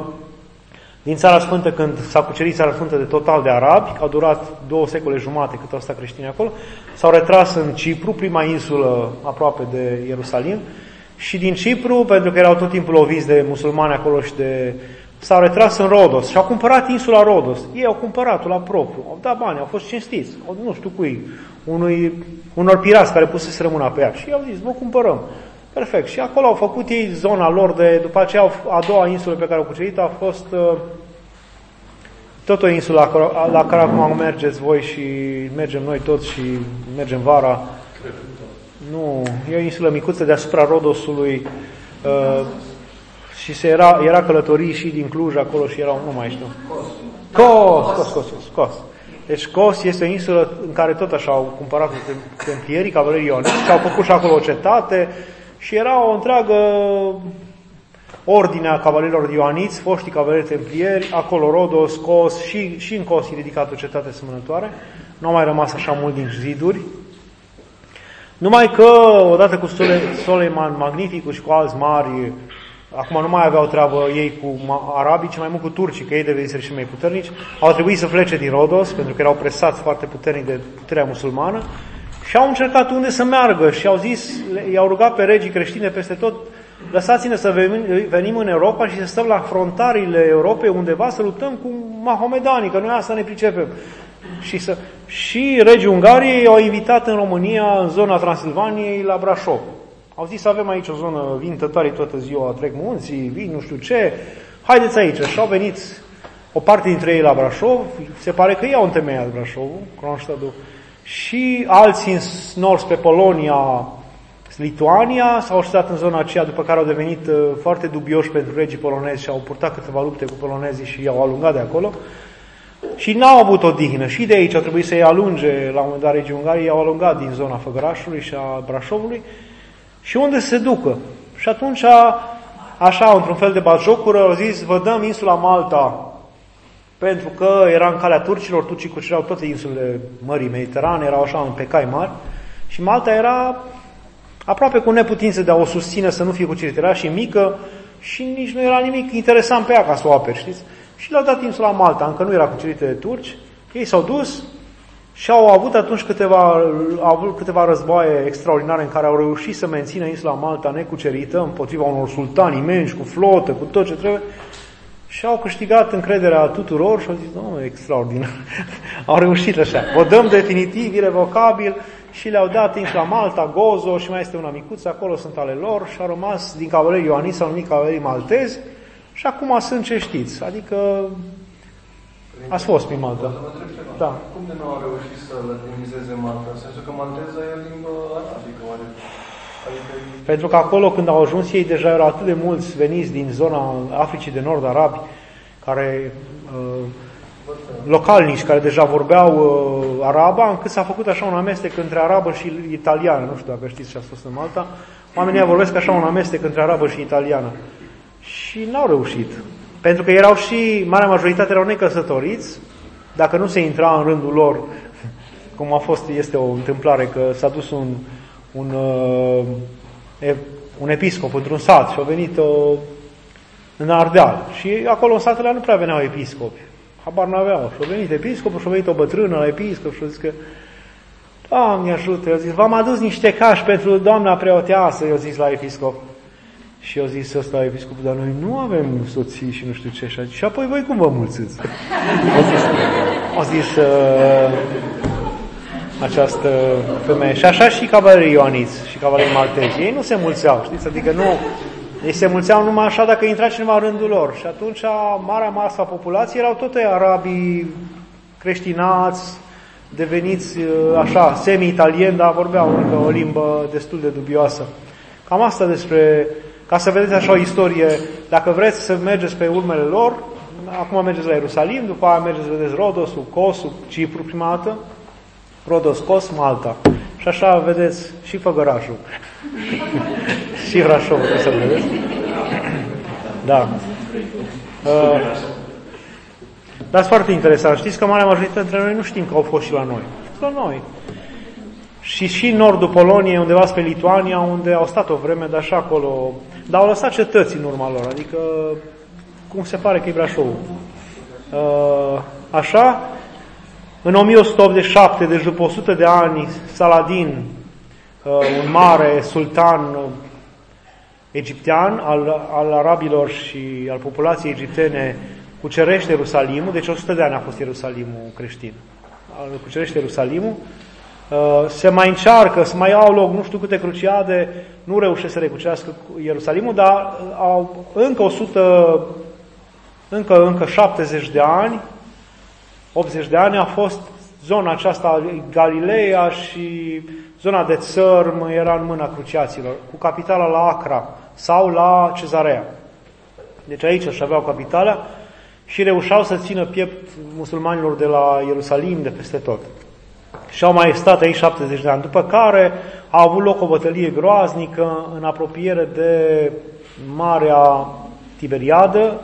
din Țara Sfântă când s-a cucerit Țara Sfântă de total de arabi, au durat 2 secole jumate cât au stat creștini acolo, s-au retras în Cipru, prima insulă aproape de Ierusalim, și din Cipru, pentru că erau tot timpul loviți de musulmani acolo și s-au retras în Rodos și au cumpărat insula Rodos. Ei au cumpărat-o la propriu, au dat bani, au fost cinstiți, nu știu cui, unor pirați care pusese rămâna pe ea și i-au zis, vă cumpărăm. Perfect. Și acolo au făcut ei zona lor după aceea a doua insulă pe care au cucerit a fost tot o insulă la care acum mergeți voi și mergem noi toți și mergem vara. Nu, e o insulă micuță deasupra Rodosului și era călătorii și din Cluj acolo și erau, nu mai știu. Kos. Deci Kos este o insulă în care tot așa au cumpărat templierii, cavalerii ionici și au făcut și acolo o cetate. Și era o întreagă ordine a cavalerilor ioaniți, foștii cavaleri templieri, acolo Rodos, Kos, și în Kos e ridicată o cetate semănătoare. Nu au mai rămas așa mult din ziduri. Numai că, odată cu Soleiman Magnificul și cu alți mari, acum nu mai aveau treabă ei cu arabii, ci mai mult cu turcii, că ei deveniseră și mai puternici, au trebuit să plece din Rodos, pentru că erau presați foarte puternic de puterea musulmană. Și au încercat unde să meargă și au zis, i-au rugat pe regii creștine peste tot, lăsați-ne să venim în Europa și să stăm la frontarile Europei undeva să luptăm cu mahomedanii, că noi asta ne pricepem. Și regii Ungariei au invitat în România, în zona Transilvaniei, la Brașov. Au zis, avem aici o zonă, vin tătarii toată ziua, trec munții, vin nu știu ce, haideți aici. Și au venit o parte dintre ei la Brașov, se pare că ei au întemeiat Brașovul, Kronstadtul, și alții în nord spre Polonia, Lituania, s-au așezat în zona aceea, după care au devenit foarte dubioși pentru regii polonezi și au purtat câteva lupte cu polonezii și i-au alungat de acolo. Și n-au avut odihnă. Și de aici au trebuit să-i alunge, la un moment dat regii Ungariei, i-au alungat din zona Făgărașului și a Brașovului. Și unde se ducă? Și atunci, așa, într-un fel de batjocură, au zis, vă dăm insula Malta, pentru că era în calea turcilor, turcii cucereau toate insulele Mării Mediterane, erau așa pe cai mari, și Malta era aproape cu neputință de a o susține să nu fie cucerită. Era și mică și nici nu era nimic interesant pe ea ca să o aperi, știți? Și le-au dat insula Malta, încă nu era cucerită de turci, ei s-au dus și au avut atunci câteva războaie extraordinare în care au reușit să mențină insula Malta necucerită împotriva unor sultani imensi, cu flotă, cu tot ce trebuie. Și au câștigat încrederea tuturor și au zis, extraordinar, au reușit așa. O dăm definitiv, irrevocabil și le-au dat insula Malta, Gozo și mai este una micuță, acolo sunt ale lor și au rămas din cavalerii ioaniți, s-au numit cavalerii maltezi și acum sunt ce știți, adică ați fost prin Malta. Da. Cum de nu au reușit să latinizeze Malta? În sensul că malteza e o limbă arabică, oare? Adică... Pentru că acolo, când au ajuns ei, deja erau atât de mulți veniți din zona Africii de Nord, arabi, care, localnici, care deja vorbeau araba, încât s-a făcut așa un amestec între arabă și italiană. Nu știu dacă știți ce a fost în Malta. Oamenii vorbesc așa un amestec între arabă și italiană. Și n-au reușit. Pentru că erau și, marea majoritate erau necăsătoriți, dacă nu se intra în rândul lor, cum a fost, este o întâmplare, că s-a dus un episcop într-un sat și a venit în Ardeal. Și acolo în satele nu prea veneau episcopi. Habar n-aveau. Și a venit episcopul și a venit o bătrână la episcop și a zis că Doamne ajută, eu zis, v-am adus niște cași pentru doamna preoteasă, eu zis la episcop. Și eu zis ăsta episcopul, dar noi nu avem soții și nu știu ce așa. Și apoi voi cum vă mulțiți? A zis această femeie. Și așa și cavalerii ioaniți și cavalerii maltezi. Ei nu se mulțeau, știți? Adică nu, ei se mulțeau numai așa dacă intra cineva în rândul lor. Și atunci marea masă a populației erau tot arabii creștinați, deveniți așa, semi-italieni, dar vorbeau încă o limbă destul de dubioasă. Cam asta despre, ca să vedeți așa o istorie, dacă vreți să mergeți pe urmele lor, acum mergeți la Ierusalim, după aia mergeți să vedeți Rodosul, Cosul, Cipru prima dată, Rodos, Kos, Malta. Și așa vedeți și Făgărașul. Și Brașov, trebuie să vedeți. Da. Dar sunt foarte interesant. Știți că marea majoritate dintre noi nu știm că au fost și la noi. La noi. Și în nordul Poloniei, undeva spre Lituania, unde au stat o vreme, dar și acolo. Dar au lăsat cetăți în urma lor. Adică, cum se pare că e Brașovul. Așa, în 1187, deci după 100 de ani, Saladin, un mare sultan egiptean al arabilor și al populației egiptene, cucerește Ierusalimul, deci 100 de ani a fost Ierusalimul creștin. Cucerește Ierusalimul, se mai încearcă, să mai au loc nu știu câte cruciade, nu reușesc să recucerească Ierusalimul, dar au încă 70 de ani, 80 de ani a fost zona aceasta, Galileea și zona de țărm era în mâna cruciaților, cu capitala la Acra sau la Cezarea. Deci aici își aveau capitala și reușeau să țină piept musulmanilor de la Ierusalim, de peste tot. Și au mai stat aici 70 de ani, după care a avut loc o bătălie groaznică în apropiere de Marea Tiberiadă,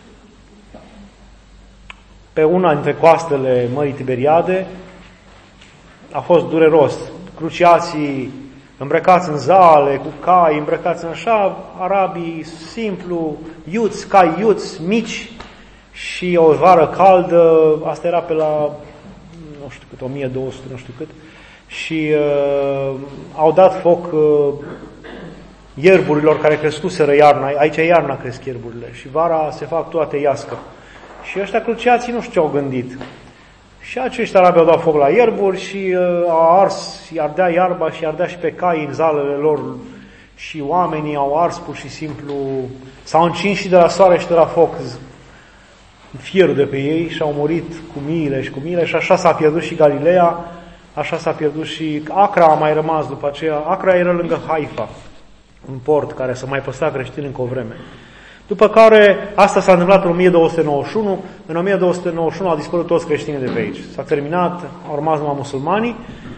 pe una dintre coastele Mării Tiberiade. A fost dureros. Cruciații îmbrăcați în zale, cu cai, îmbrăcați în așa, arabii simplu, iuți, cai iuți, mici și o vară caldă, asta era pe la, nu știu cât, 1200, nu știu cât, și au dat foc ierburilor care crescuseră iarna, aici iarna cresc ierburile și vara se fac toate iască. Și ăștia cruciații nu știu ce au gândit. Și acești arabi au dat foc la ierburi și au ars, i-ardea iarba și i-ardea și pe cai în zalele lor și oamenii au ars pur și simplu, s-au încins și de la soare și de la foc fierul de pe ei și au murit cu miile și cu miile și așa s-a pierdut și Galileea, așa s-a pierdut și Acra a mai rămas după aceea. Acra era lângă Haifa, un port care s-a mai păstrat creștin încă o vreme. După care, asta s-a întâmplat în 1291, în 1291 au dispărut toți creștinii de pe aici. S-a terminat, au rămas numai musulmanii.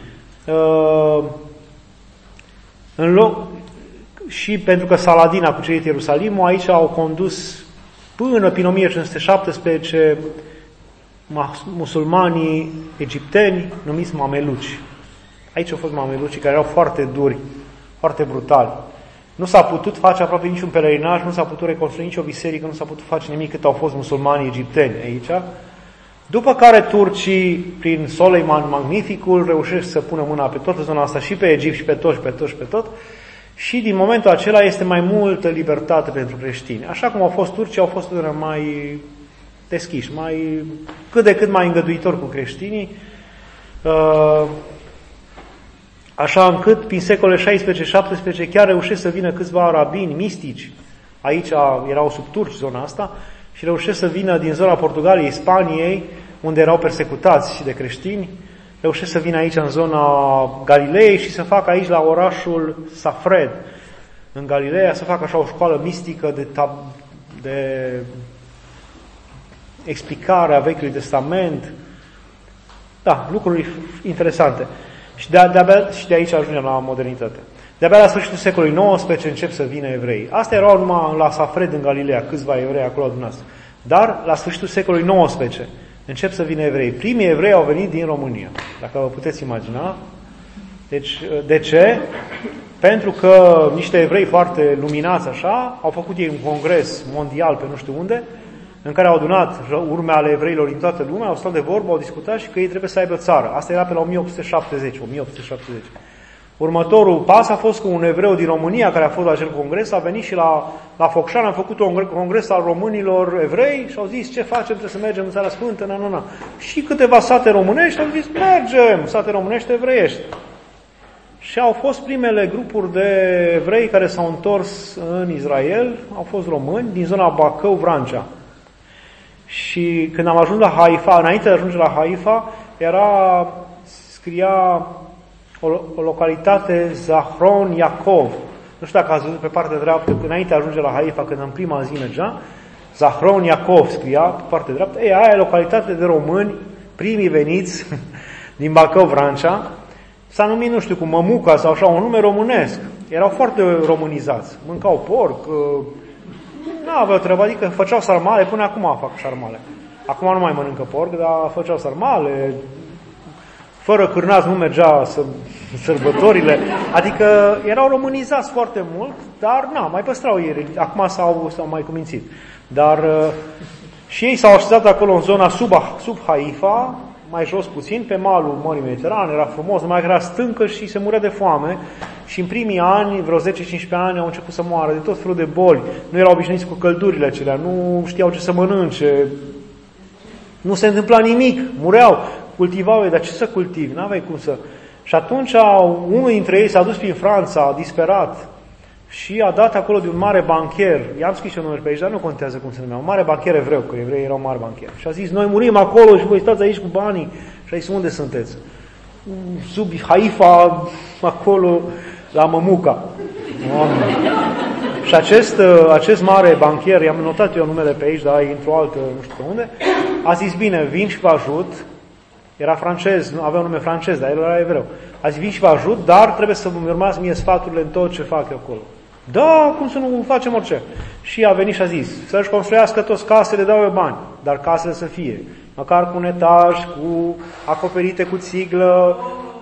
În loc, și pentru că Saladin a cucerit Ierusalimul, aici au condus până prin 1517 musulmanii egipteni numiți mameluci. Aici au fost mamelucii care erau foarte duri, foarte brutali. Nu s-a putut face aproape niciun pelerinaj, nu s-a putut reconstrui nicio biserică, nu s-a putut face nimic cât au fost musulmanii egipteni aici. După care turcii, prin Soleiman Magnificul, reușesc să pună mâna pe toată zona asta, și pe Egipt, și pe tot. Și din momentul acela este mai multă libertate pentru creștini. Așa cum au fost turcii, au fost mai deschiși, mai cât de cât mai îngăduitori cu creștinii. așa încât prin secolele 16-17 chiar reușesc să vină câțiva rabini mistici, aici erau sub turci zona asta, și reușesc să vină din zona Portugaliei, Spaniei, unde erau persecutați de creștini, reușesc să vină aici în zona Galilei și să facă aici la orașul Safred, în Galileea, să facă așa o școală mistică de explicare a Vechiului Testament. Da, lucruri interesante. Și de aici ajungem la modernitate. De-abia la sfârșitul secolului XIX încep să vină evrei. Astea erau numai la Safred în Galileea, câțiva evrei acolo adunați. Dar la sfârșitul secolului XIX încep să vină evrei. Primii evrei au venit din România, dacă vă puteți imagina. Deci, de ce? Pentru că niște evrei foarte luminați așa, au făcut ei un congres mondial pe nu știu unde, în care au adunat urme ale evreilor din toată lumea, au stat de vorbă, au discutat și că ei trebuie să aibă țară. Asta era pe la 1870. Următorul pas a fost că un evreu din România, care a fost la acel congres, a venit și la Focșan, a făcut un congres al românilor evrei și au zis, ce facem, trebuie să mergem în Țara Sfântă, na. Și câteva sate românești au zis, mergem, sate românești evreiești. Și au fost primele grupuri de evrei care s-au întors în Israel, au fost români, din zona Bacău-Vrancea. Și când am ajuns la Haifa, înainte de a ajunge la Haifa, scria o localitate Zahron Iacov. Nu știu dacă ați văzut pe partea dreaptă, înainte de a ajunge la Haifa, când în prima zi mergea, Zahron Iacov scria pe partea dreaptă. Aia e localitate de români, primii veniți din Bacău-Vrancea. S-a numit, nu știu, cu Mămuca sau așa, un nume românesc. Erau foarte românizați. Mâncau porc, n-aveau treabă, adică făceau sarmale, până acum fac sarmale. Acum nu mai mănâncă porc, dar făceau sarmale, fără cârnați nu mergea sărbătorile, adică erau românizați foarte mult, dar mai păstrau ei, acum s-au mai cumințit. Dar și ei s-au așezat acolo în zona sub Haifa, mai jos puțin, pe malul Mării Mediterane, era frumos, numai că era stâncă și se murea de foame. Și în primii ani, vreo 10-15 ani, au început să moară de tot felul de boli. Nu erau obișnuiți cu căldurile acelea, nu știau ce să mănânce, nu se întâmpla nimic, mureau, cultivau, dar ce să cultivi? N-aveai cum să... Și atunci unul dintre ei s-a dus prin Franța, disperat, și a dat acolo de un mare bancher, i-am scris eu numele pe aici, dar nu contează cum se numea, un mare bancher evreu, că evreii erau mari bancheri. Și a zis, noi murim acolo și voi stați aici cu banii. Și a zis, unde sunteți? Sub Haifa, acolo, la Mămuca. Și acest mare banchier, i-am notat eu numele pe aici, dar e într-o altă, nu știu pe unde, a zis, bine, vin și vă ajut. Era francez, nu avea un nume francez, dar el era evreu. A zis, vin și vă ajut, dar trebuie să vă urmați mie sfaturile în tot ce fac eu acolo. Da, cum să nu facem orice? Și a venit și a zis, să-și construiască toți casele, dau eu bani, dar casele să fie măcar cu un etaj, cu acoperite cu țiglă,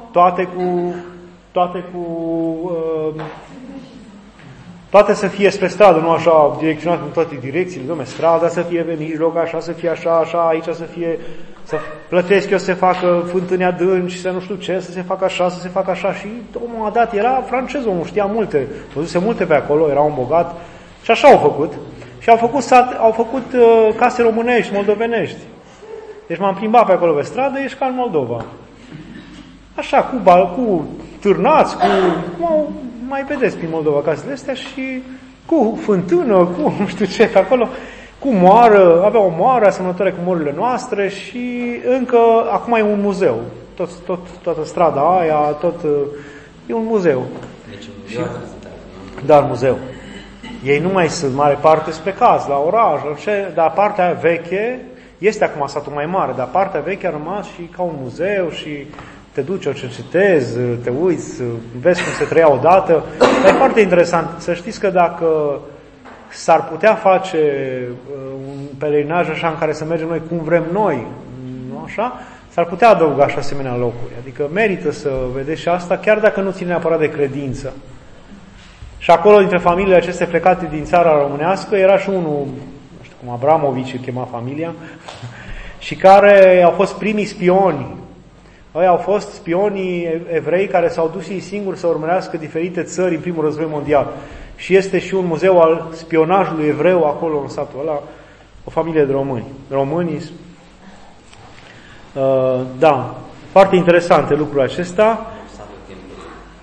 toate să fie spre stradă, nu așa direcționat în toate direcțiile, dom'le, strada să fie pe mijloc, așa să fie așa, aici să fie, să plătesc eu să se facă fântâni adânci, să nu știu ce, să se facă așa și omul a dat, era francez, omul știa multe, văzuse multe pe acolo, era un bogat și așa au făcut. Și au făcut case românești, moldovenești. Deci m-am plimbat pe acolo pe stradă, ești ca în Moldova. Așa, cu târnați, mai vedeți prin Moldova casele astea și cu fântână, cu nu știu ce, pe acolo, cu moară, avea o moară asemănătoare cu morurile noastre și încă, acum e un muzeu. Toată strada aia, e un muzeu. Deci un muzeu. Dar muzeu. Ei nu mai sunt, mare parte spre caz, la oraș, dar partea aia veche, este acum satul mai mare, dar partea veche a rămas și ca un muzeu și te duci, o cercetezi, te uiți, vezi cum se trăia odată. Dar e foarte interesant. Să știți că dacă s-ar putea face un pelerinaj așa în care să mergem noi cum vrem noi, nu așa, s-ar putea adăuga și asemenea locuri. Adică merită să vedeți și asta, chiar dacă nu ține neapărat de credință. Și acolo, dintre familiile acestea plecate din țara românească, era și unul, nu știu cum, Abramovici îl chema familia, și care au fost primii spioni. Ei au fost spionii evrei care s-au dus ei singuri să urmărească diferite țări în primul război mondial. Și este și un muzeu al spionajului evreu acolo în satul ăla, o familie de români. Românii, da, foarte interesante lucrurile acestea.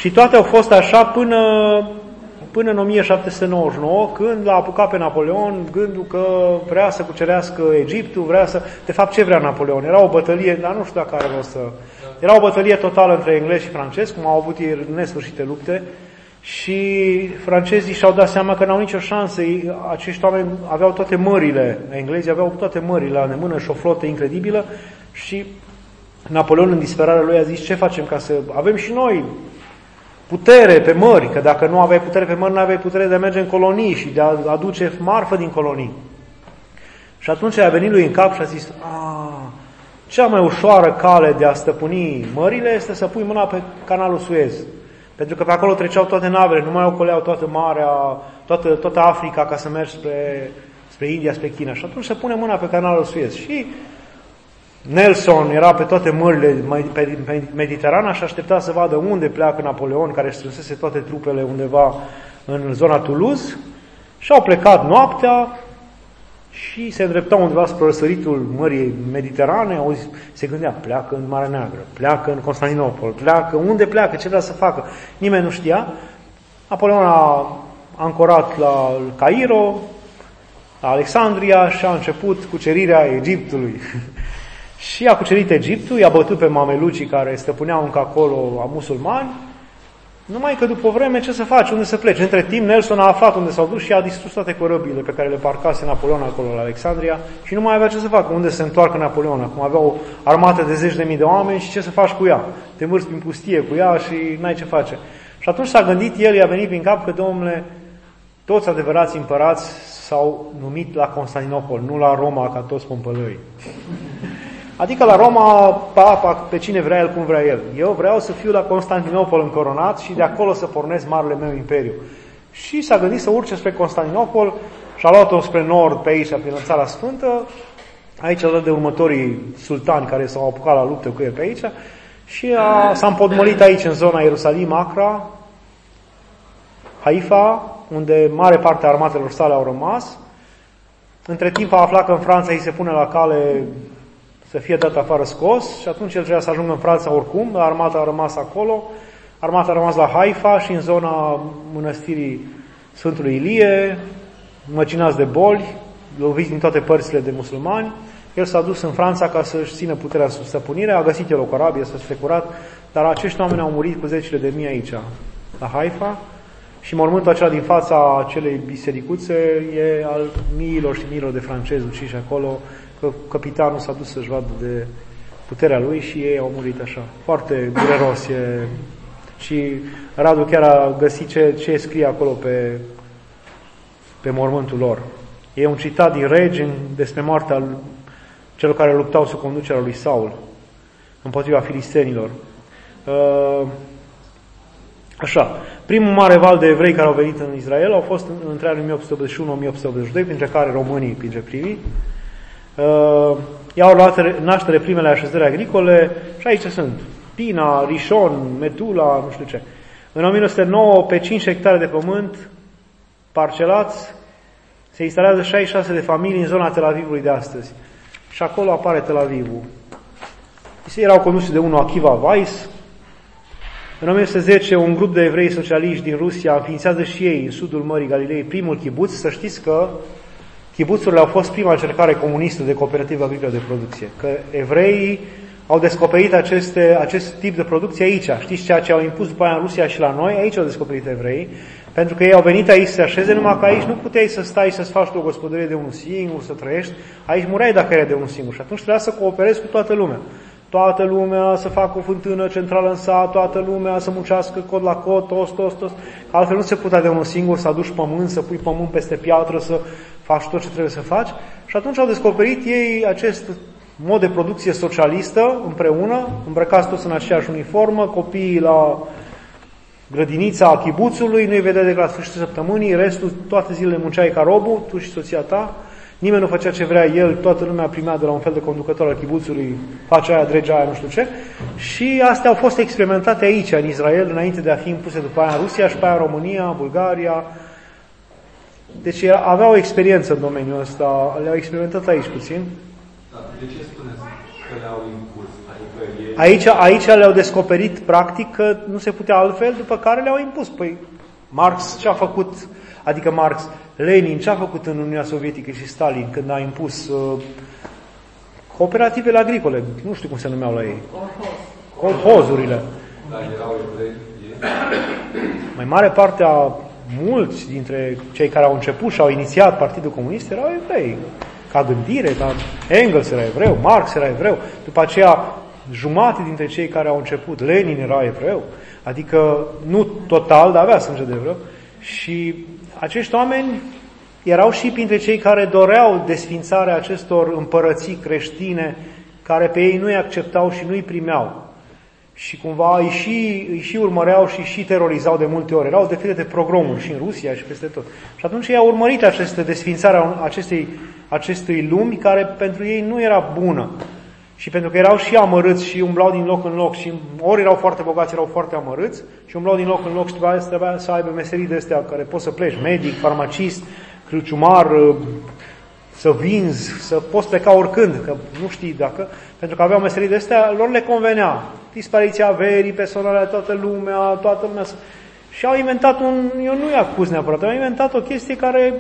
Și toate au fost așa până în 1799, când l-a apucat pe Napoleon gândul că vrea să cucerească Egiptul, de fapt, ce vrea Napoleon? Era o bătălie, dar nu știu dacă are rost să... Era o bătălie totală între englezi și francezi, cum au avut ei nesfârșite lupte, și francezii și-au dat seama că n-au nicio șansă. Acești oameni aveau toate mările, englezii aveau toate mările la îndemână și o flotă incredibilă, și Napoleon, în disperarea lui, a zis: ce facem ca să avem și noi putere pe mări? Că dacă nu aveai putere pe mări, nu aveai putere de a merge în colonii și de a aduce marfă din colonii. Și atunci a venit lui în cap și a zis: cea mai ușoară cale de a stăpâni mările este să pui mâna pe canalul Suez. Pentru că pe acolo treceau toate navele, nu mai ocoleau toată marea, toată Africa ca să mergi spre India, spre China. Și atunci se pune mâna pe canalul Suez. Și Nelson era pe toate mările pe Mediterana și aștepta să vadă unde pleacă Napoleon, care își strânsese toate trupele undeva în zona Toulouse, și au plecat noaptea și se îndreptau undeva spre răsăritul Mării Mediterane. Se gândea: pleacă în Marea Neagră, pleacă în Constantinopol, pleacă, unde pleacă, ce vrea să facă? Nimeni nu știa. Napoleon a ancorat la Cairo, la Alexandria, și a început cucerirea Egiptului. Și a cucerit Egiptul, i-a bătut pe mamelucii care stăpâneau încă acolo, a musulmani, numai că după vreme ce să faci, unde să pleci? Între timp Nelson a aflat unde s-au dus și a distrus toate corăbile pe care le parcase Napoleon acolo la Alexandria și nu mai avea ce să facă, unde să se întoarcă Napoleon. Acum avea o armată de 10.000 de oameni și ce să faci cu ea? Te mârți prin pustie cu ea și n-ai ce face. Și atunci s-a gândit el, i-a venit prin cap că, domnule, toți adevărați împărați s-au numit la Constantinopol, nu la Roma ca toți pompălăii. Adică la Roma, papa, pe cine vrea el, cum vrea el. Eu vreau să fiu la Constantinopol încoronat și de acolo să pornesc marele meu imperiu. Și s-a gândit să urce spre Constantinopol și a luat-o spre nord, pe aici, prin Țara Sfântă, aici alături de următorii sultani care s-au apucat la luptă cu el pe aici, și s-a împodmolit aici, în zona Ierusalim, Acra, Haifa, unde mare parte a armatelor sale au rămas. Între timp a aflat că în Franța îi se pune la cale să fie dat afară, scos, și atunci el trebuia să ajungă în Franța oricum, dar armata a rămas acolo, armata a rămas la Haifa și în zona mănăstirii Sfântului Ilie, măcinați de boli, loviți din toate părțile de musulmani. El s-a dus în Franța ca să-și țină puterea sub stăpânire, a găsit el o corabie să se curat, dar acești oameni au murit cu zecile de mii aici, la Haifa, și mormântul acela din fața acelei bisericuțe e al miilor și miilor de francezi uciși acolo, că capitanul s-a dus să-și vadă de puterea lui și ei au murit așa. Foarte dureros e. Și Radu chiar a găsit ce scrie acolo pe mormântul lor. E un citat din Regi despre moartea celor care luptau sub conducerea lui Saul împotriva filistenilor. Așa. Primul mare val de evrei care au venit în Israel au fost între anii 1881-1882, printre care românii printre primii. I-au luat naștere primele așezări agricole și aici sunt Pina, Rishon, Metula, nu știu ce. În 1909, pe 5 hectare de pământ parcelați, se instalează 66 de familii în zona Tel Avivului de astăzi. Și acolo apare Tel Avivul. Erau conduși de unul Akiva Weiss. În 1910, un grup de evrei socialiști din Rusia înființează și ei, în sudul Mării Galilei, primul kibuț. Să știți că kibuțurile au fost prima încercare comunistă de cooperativă agricolă de producție. Că evreii au descoperit acest tip de producție aici. Știți ceea ce au impus după aia în Rusia și la noi? Aici au descoperit evreii. Pentru că ei au venit aici să se așeze, numai că aici nu puteai să stai să-ți faci o gospodărie de unul singur, să trăiești. Aici mureai dacă erai de unul singur. Și atunci trebuia să cooperezi cu toată lumea. Toată lumea să facă o fântână centrală în sat, toată lumea să muncească cod la cod, tost. Altfel nu se putea de unul singur să aduci pământ, să pui pământ peste piatră, să faci tot ce trebuie să faci. Și atunci au descoperit ei acest mod de producție socialistă împreună, îmbrăcați toți în aceeași uniformă, copiii la grădinița chibuțului, nu-i vedea decât la sfârșitul săptămânii, restul toate zilele munceai ca robul, tu și soția ta. Nimeni nu făcea ce vrea el, toată lumea primea de la un fel de conducător al chibuțului, face aia, drege aia, nu știu ce. Și astea au fost experimentate aici, în Israel, înainte de a fi impuse după aia în Rusia și pe aia în România, Bulgaria. Deci aveau o experiență în domeniul ăsta, le-au experimentat aici puțin. Da, de ce spuneți că le-au impus? Adică Aici le-au descoperit practic că nu se putea altfel, după care le-au impus. Păi Marx ce a făcut, adică Lenin ce a făcut în Uniunea Sovietică și Stalin când a impus cooperativele agricole, nu știu cum se numeau la ei. Colhozurile. Da, erau evrei. Mai mare parte a mulți dintre cei care au început și au inițiat Partidul Comunist erau evrei. Ca gândire, ca Engels era evreu, Marx era evreu, după aceea jumate dintre cei care au început, Lenin era evreu, adică nu total, dar avea sânge de evreu. Și acești oameni erau și printre cei care doreau desfințarea acestor împărății creștine, care pe ei nu-i acceptau și nu-i primeau. Și cumva îi și urmăreau și terorizau de multe ori. Erau de progromuri și în Rusia și peste tot. Și atunci ei au urmărit această desfințare a acestei lumi care pentru ei nu era bună. Și pentru că erau și amărâți și umblau din loc în loc și ori erau foarte bogați, erau foarte amărâți și umblau din loc în loc și trebuia să aibă meserii de astea care poți să pleci, medic, farmacist, cruciumar, să vinzi, să poți pleca oricând, că nu știi dacă, pentru că aveau meserii de astea, lor le convenea. Dispariția averii personale, toată lumea. Și au inventat eu nu-i acuz neapărat, au inventat o chestie care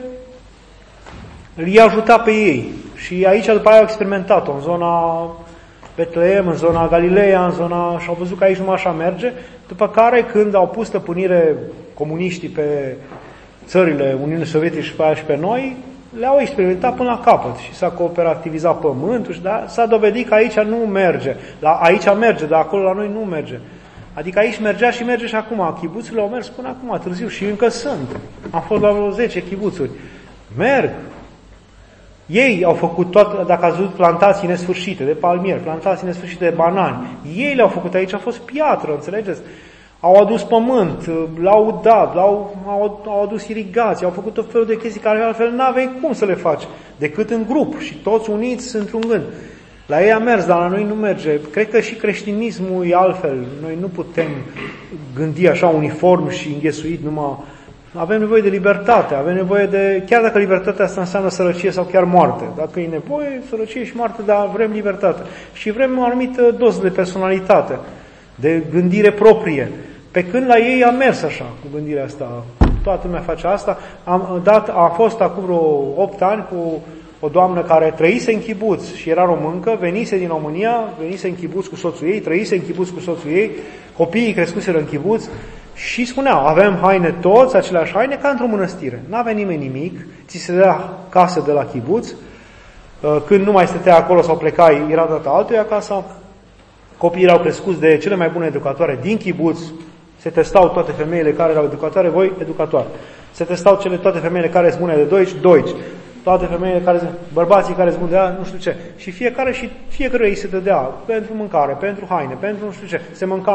îi ajuta pe ei. Și aici după aia au experimentat-o în zona Betleem, în zona Galileea, și au văzut că aici numai așa merge, după care când au pus stăpânire comuniștii pe țările Uniunii Sovietice și pe aia și pe noi, le-au experimentat până la capăt și s-a cooperativizat pământul și s-a dovedit că aici nu merge. Aici merge, dar acolo la noi nu merge. Adică aici mergea și merge și acum. Chibuțurile au mers până acum, târziu, și încă sunt. Am fost la vreo 10 chibuțuri. Merg. Ei au făcut dacă ați văzut plantații nesfârșite de palmieri, plantații nesfârșite de banani. Ei le-au făcut aici, a fost piatră, înțelegeți? Au adus pământ, l-au dat, au adus irigații, au făcut tot felul de chestii care altfel n-aveai cum să le faci, decât în grup și toți uniți într-un gând. La ei a mers, dar la noi nu merge. Cred că și creștinismul e altfel. Noi nu putem gândi așa uniform și înghesuit numai. Avem nevoie de libertate, avem nevoie de, chiar dacă libertatea asta înseamnă sărăcie sau chiar moarte. Dacă e nevoie, sărăcie și moarte, dar vrem libertate. Și vrem o anumită doză de personalitate, de gândire proprie. Pe când la ei a mers așa, cu gândirea asta. Toată lumea face asta. Am fost acum vreo 8 ani cu o doamnă care trăise în chibuț și era româncă, venise din România, venise în chibuț cu soțul ei, trăise în chibuț cu soțul ei, copiii crescuseră în chibuț și spuneau, avem haine toți, aceleași haine, ca într-o mănăstire. N-avea nimeni nimic, ți se dea casă de la chibuț, când nu mai stătea acolo sau plecai, era dată altuia casa, copiii erau crescuți de cele mai bune educatoare din chibuț, se testau toate femeile care erau educatoare, voi educatoare. Se testau toate femeile care sunt bune de doici, toate femeile bărbații care sunt bune de aia, nu știu ce. Și fiecare ei se dădea pentru mâncare, pentru haine, pentru nu știu ce.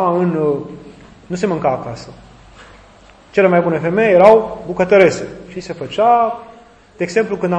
Nu se mânca acasă. Cele mai bune femei erau bucătărese. Și se făcea, de exemplu, când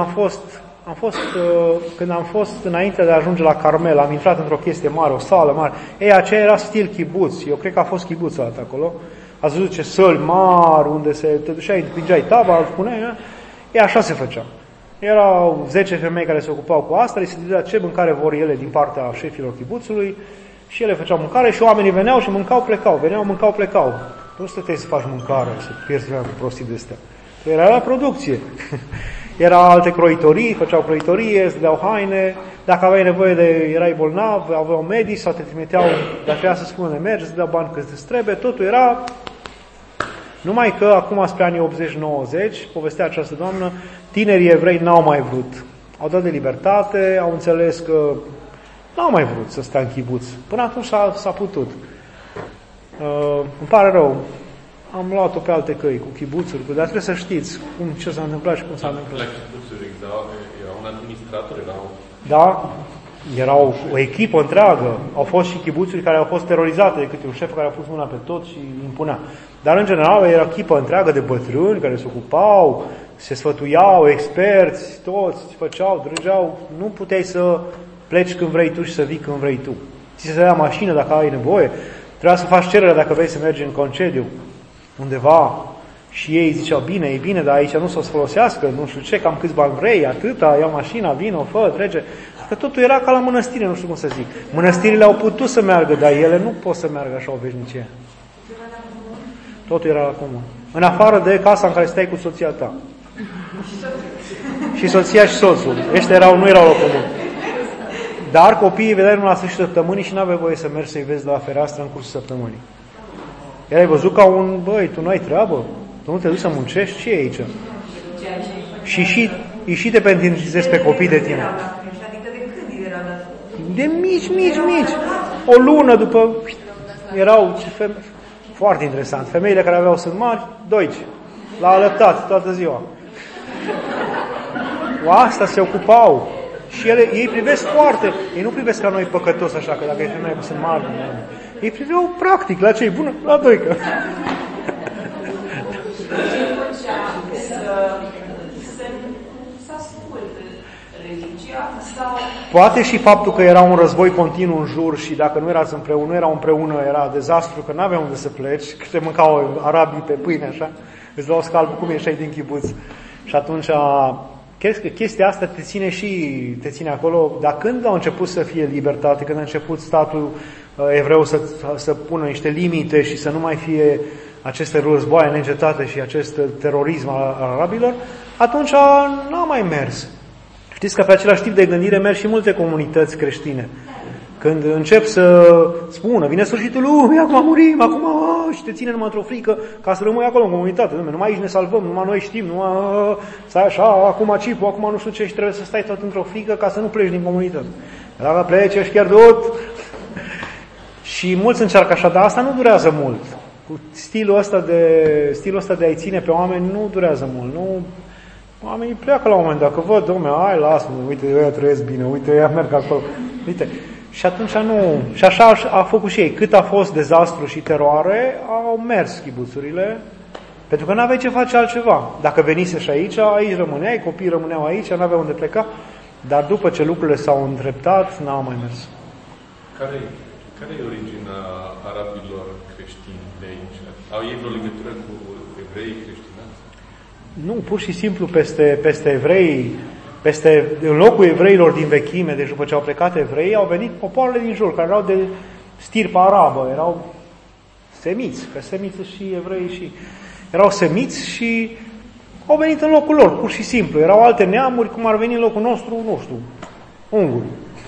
am fost înainte de a ajunge la Carmel, am intrat într-o chestie mare, o sală mare. Ei, aceea era stil chibuț. Eu cred că a fost chibuțul ăla acolo. Ați văzut ce săli mari, unde te duceai, împingeai tava, îl puneai, ei, așa se făcea. Erau 10 femei care se ocupau cu asta, le se dădea ce mâncare vor ele din partea șefilor chibuțului și ele făceau mâncare și oamenii veneau și mâncau, plecau. Veneau, mâncau, plecau. Nu stăteai să faci mâncare, să pierzi vremea cu prostii de astea. Era la producție. Era alte croitorii, făceau croitorie, îți dădeau haine, dacă aveai nevoie erai bolnav, aveau medici sau te trimiteau, dacă trebuia să spună de mergi, îți dădeau bani cât îți trebuie, totul era. Numai că acum, spre anii 80-90, povestea această doamnă, tinerii evrei n-au mai vrut. Au dat de libertate, au înțeles că n-au mai vrut să stea în chibuț. Până atunci s-a putut. Îmi pare rău. Am luat-o pe alte căi, cu chibuțuri, dar trebuie să știți ce s-a întâmplat și cum s-a întâmplat. La chibuțuri era un administrator, Da, erau o echipă întreagă. Au fost și chibuțuri care au fost terorizate de câte un șef care a pus mâna pe tot și impunea. Dar în general era o echipă întreagă de bătrâni care se ocupau, se sfătuiau, experți, toți făceau, drăgeau. Nu puteai să pleci când vrei tu și să vii când vrei tu. Ți se dea mașină dacă ai nevoie, trebuia să faci cerere dacă vrei să mergi în concediu undeva. Și ei ziceau, bine, e bine, dar aici nu să o folosească, nu știu ce, cam câți bani vrei, atâta, ia mașina, vină, fă, trece. Că totul era ca la mănăstire, nu știu cum să zic. Mănăstirile au putut să meargă, dar ele nu pot să meargă așa o veșnicie. Totul era la comun. În afară de casa în care stai cu soția ta. Și soția și soțul. Ăștia nu erau la comun. Dar copiii vedeai numai la sfârșitul săptămânii și n-aveai voie să mergi să-i vezi de la fereastră în cursul săptămânii. Erai văzut ca un, băi, tu nu ai treabă? Tu nu te duci să muncești? Ce e aici? Și și te pentinizezi pe copii de tine. De mici. O lună după erau foarte interesant. Femeile care aveau sân mari, doici. L-a alăptat toată ziua. Cu asta se ocupau. Și ei privesc foarte. Ei nu privesc ca noi păcătos așa, că dacă e femeie cu sân mari. Ei priveau practic la ce e bună, la doică. Poate și faptul că era un război continuu în jur și dacă nu erați împreună, nu erau împreună, era dezastru, că n-aveau unde să pleci, că te mâncau arabii pe pâine, așa, îți luau scalpul cum ieșai din chibuț. Și atunci, cred că chestia asta te ține acolo, dar când a început să fie libertate, când a început statul evreu să pună niște limite și să nu mai fie aceste războaie neîncetate și acest terorism al arabilor, atunci n-a mai mers. Știți că pe același tip de gândire merg și multe comunități creștine. Când încep să spună, vine sfârșitul lumii, acum murim, acum și te ține numai într-o frică ca să rămâi acolo în comunitate. Numai aici ne salvăm, numai noi știm, numai stai așa, acum cipul, acum nu știu ce și trebuie să stai tot într-o frică ca să nu pleci din comunitate. Dacă pleci, ești pierdut. Și mulți încearcă așa, dar asta nu durează mult. Cu stilul ăsta de a-i ține pe oameni nu durează mult. Oamenii pleacă la un moment dat, că văd, dom'le, hai, lasă-mă, uite, eu trăiesc bine, uite, eu merg acolo. Uite. Și atunci nu. Și așa a făcut și ei. Cât a fost dezastru și teroare, au mers chibuțurile, pentru că n-aveai ce face altceva. Dacă venise și aici rămâneai, copiii rămâneau aici, n-aveau unde pleca, dar după ce lucrurile s-au îndreptat, n-au mai mers. Care e originea arabilor creștini de aici? Au ei vreo legătură cu evreii creștini? Nu, pur și simplu peste evrei, în locul evreilor din vechime, deci după ce au plecat evreii, au venit popoarele din jur, care erau de stirpă arabă, erau semiți, că semiți și evrei și erau semiți și au venit în locul lor, pur și simplu. Erau alte neamuri, cum ar veni în locul nostru, nu știu, unguri.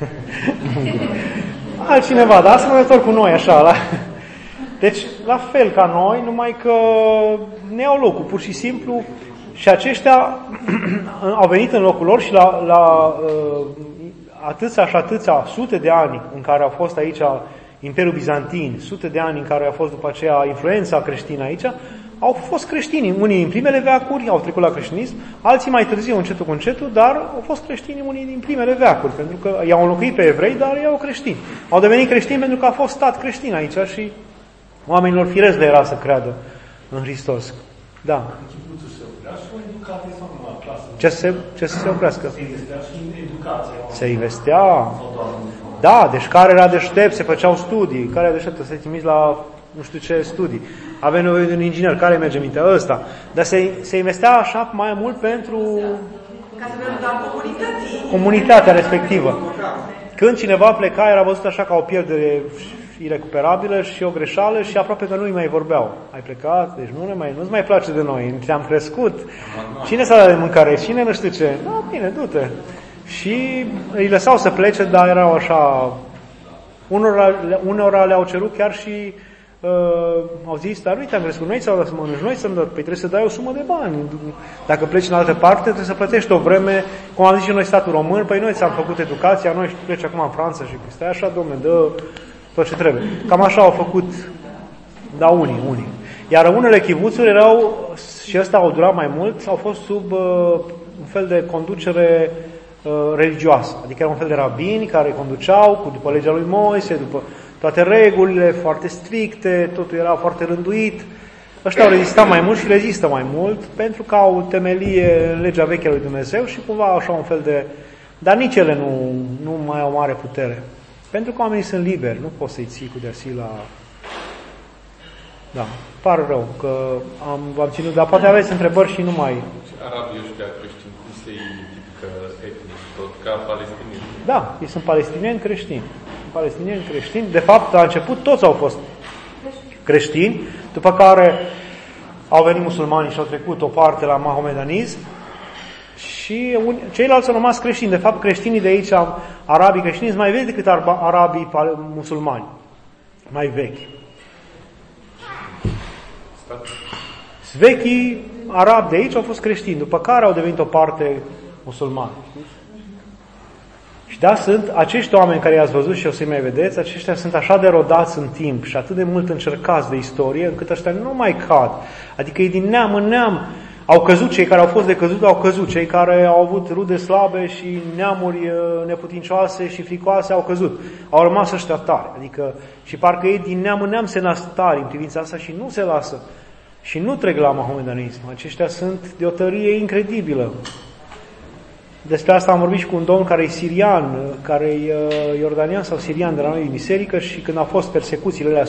Altcineva, dar asemănător cu noi, așa, Deci, la fel ca noi, numai că ne iau locul, pur și simplu, și aceștia au venit în locul lor și la atâția și atâția sute de ani în care a fost aici Imperiul Bizantin, sute de ani în care a fost după aceea influența creștină aici, au fost creștini, unii în primele veacuri au trecut la creștinism, alții mai târziu, încetul cu încetul, dar au fost creștini unii din primele veacuri, pentru că i-au înlocuit pe evrei, dar ei au creștini. Au devenit creștini pentru că a fost stat creștin aici și oamenilor firesc le era să creadă în Hristos. Da. Ce să se oprească? Se investea. Da, deci care era deștept, se făceau studii. Care era deștept, să-i trimiți la nu știu ce studii. Avem nevoie de un inginer, care merge mintea ăsta. Dar se investea așa mai mult pentru comunitatea respectivă. Când cineva pleca, era văzut așa ca o pierdere irecuperabilă și o greșeală și aproape că nu îi mai vorbeau. Ai plecat, deci nu-ți mai place de noi, te-am crescut. Cine s-a dat de mâncare? Cine nu știu ce? Da, bine, du-te. Și îi lăsau să plece, dar erau așa... Unora le-au cerut chiar și au zis, dar uite, am crescut, noi ți-au dat să mănânci, noi ți-am dat, păi trebuie să dai o sumă de bani. Dacă pleci în altă parte, trebuie să plătești o vreme, cum am zis și noi statul român, păi noi ți-am făcut educația, noi și tu pleci acum în Franța și stai așa, dom'le, dă tot ce trebuie. Cam așa au făcut, da, unii. Iar unele chibuțuri erau, și ăsta au durat mai mult, au fost sub un fel de conducere religioasă. Adică era un fel de rabini care conduceau după legea lui Moise, după toate regulile foarte stricte, totul era foarte rânduit. Ăștia au rezistat mai mult și rezistă mai mult pentru că au temelie în legea veche a lui Dumnezeu și cumva așa un fel de... Dar nici ele nu mai au mare putere. Pentru că oamenii sunt liberi, nu poți să-i ții cu de-a la... Da, pare rău că v-am ținut, dar poate aveți întrebări și nu mai... Arabii ăștia creștini, cum se identifică etnic, tot ca palestinieni? Da, ei sunt palestinieni creștini. Palestinieni creștini. De fapt, la început toți au fost creștini, după care au venit musulmani și au trecut o parte la mahomedanism și ceilalți au rămas creștini. De fapt, creștinii de aici, arabii creștini, sunt mai vechi decât arabii musulmani. Mai vechi. Vechii arabi de aici au fost creștini, după care au devenit o parte musulmană. Și da, sunt acești oameni care i-ați văzut și o să-i mai vedeți, aceștia sunt așa de rodați în timp și atât de mult încercați de istorie, încât ăștia nu mai cad. Adică ei din neam în neam au căzut, cei care au fost de căzut au căzut, cei care au avut rude slabe și neamuri neputincioase și fricoase au căzut. Au rămas ăștia tari. Adică, și parcă ei din neam în neam se nasc tari în privința asta și nu se lasă. Și nu trec la mahomedanism. Aceștia sunt de o tărie incredibilă. Despre asta am vorbit și cu un domn care e sirian, care e iordanian sau sirian de la noi în biserică și când au fost persecuțiile alea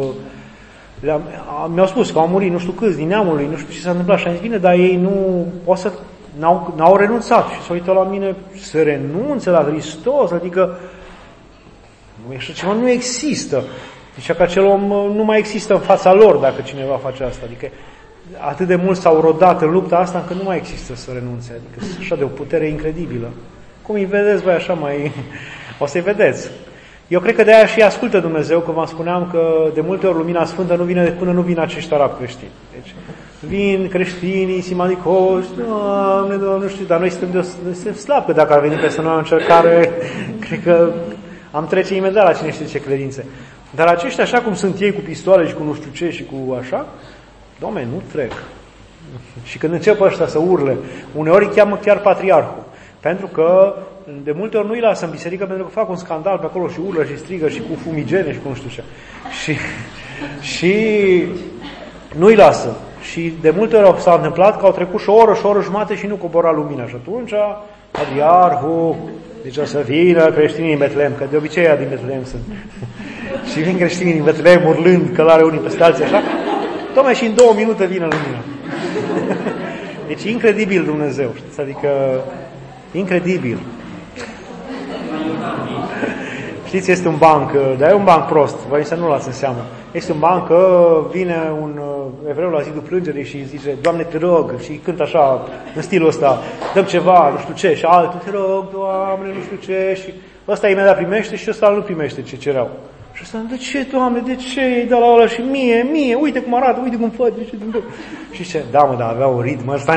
mi-au spus că au murit nu știu câți din neamul lui, nu știu ce s-a întâmplat și am zis, bine, dar ei n-au renunțat și s-au uitat la mine să renunțe la Hristos, adică așa ceva nu există. Deci că acel om nu mai există în fața lor dacă cineva face asta. Adică atât de mult s-au rodat în lupta asta încât nu mai există să renunțe. Adică sunt așa de o putere incredibilă. Cum îi vedeți voi așa mai... O să-i vedeți. Eu cred că de aia și ascultă Dumnezeu, că vă spuneam că de multe ori lumina sfântă nu vine până nu vin acești arabi creștini. Deci vin creștinii, simalicoși, Doamne, nu știu, dar noi suntem slabi, că dacă ar veni peste noi o încercare, cred că am trece imediat la cine știe ce credințe. Dar aceștia, așa cum sunt ei cu pistoale și cu nu știu ce și cu așa, Doamne, nu trec. Și când încep ăștia să urle, uneori îi cheamă chiar patriarhul. Pentru că de multe ori nu îi lasă în biserică pentru că fac un scandal pe acolo și urlă și strigă și cu fumigene și cu nu știu ce. Și nu îi lasă. Și de multe ori s-a întâmplat că au trecut și o oră jumate și nu cobora lumina. Și atunci patriarhul zice să vină creștinii din Betlehem, că de obicei din Betlehem sunt. Și vin creștinii din Betlehem urlând călare unii peste alții așa. Tocmai și în 2 minute vine lumina. Deci incredibil Dumnezeu, știți? Adică incredibil. Știți, este un banc, dar e un banc prost, voi să nu luați în seamă. Este un banc că vine un evreu la zidul plângerii și zice, Doamne, te rog, și cântă așa, în stilul ăsta, dăm ceva, nu știu ce, și altul, te rog, Doamne, nu știu ce, și ăsta imediat primește și ăsta nu primește ce cereau. Și ăsta, de ce, Doamne, de ce îi dă la ăla și mie, uite cum arată, uite cum fac, de ce te-mi dă. Și zice, da, mă, dar avea o ritmă ăsta.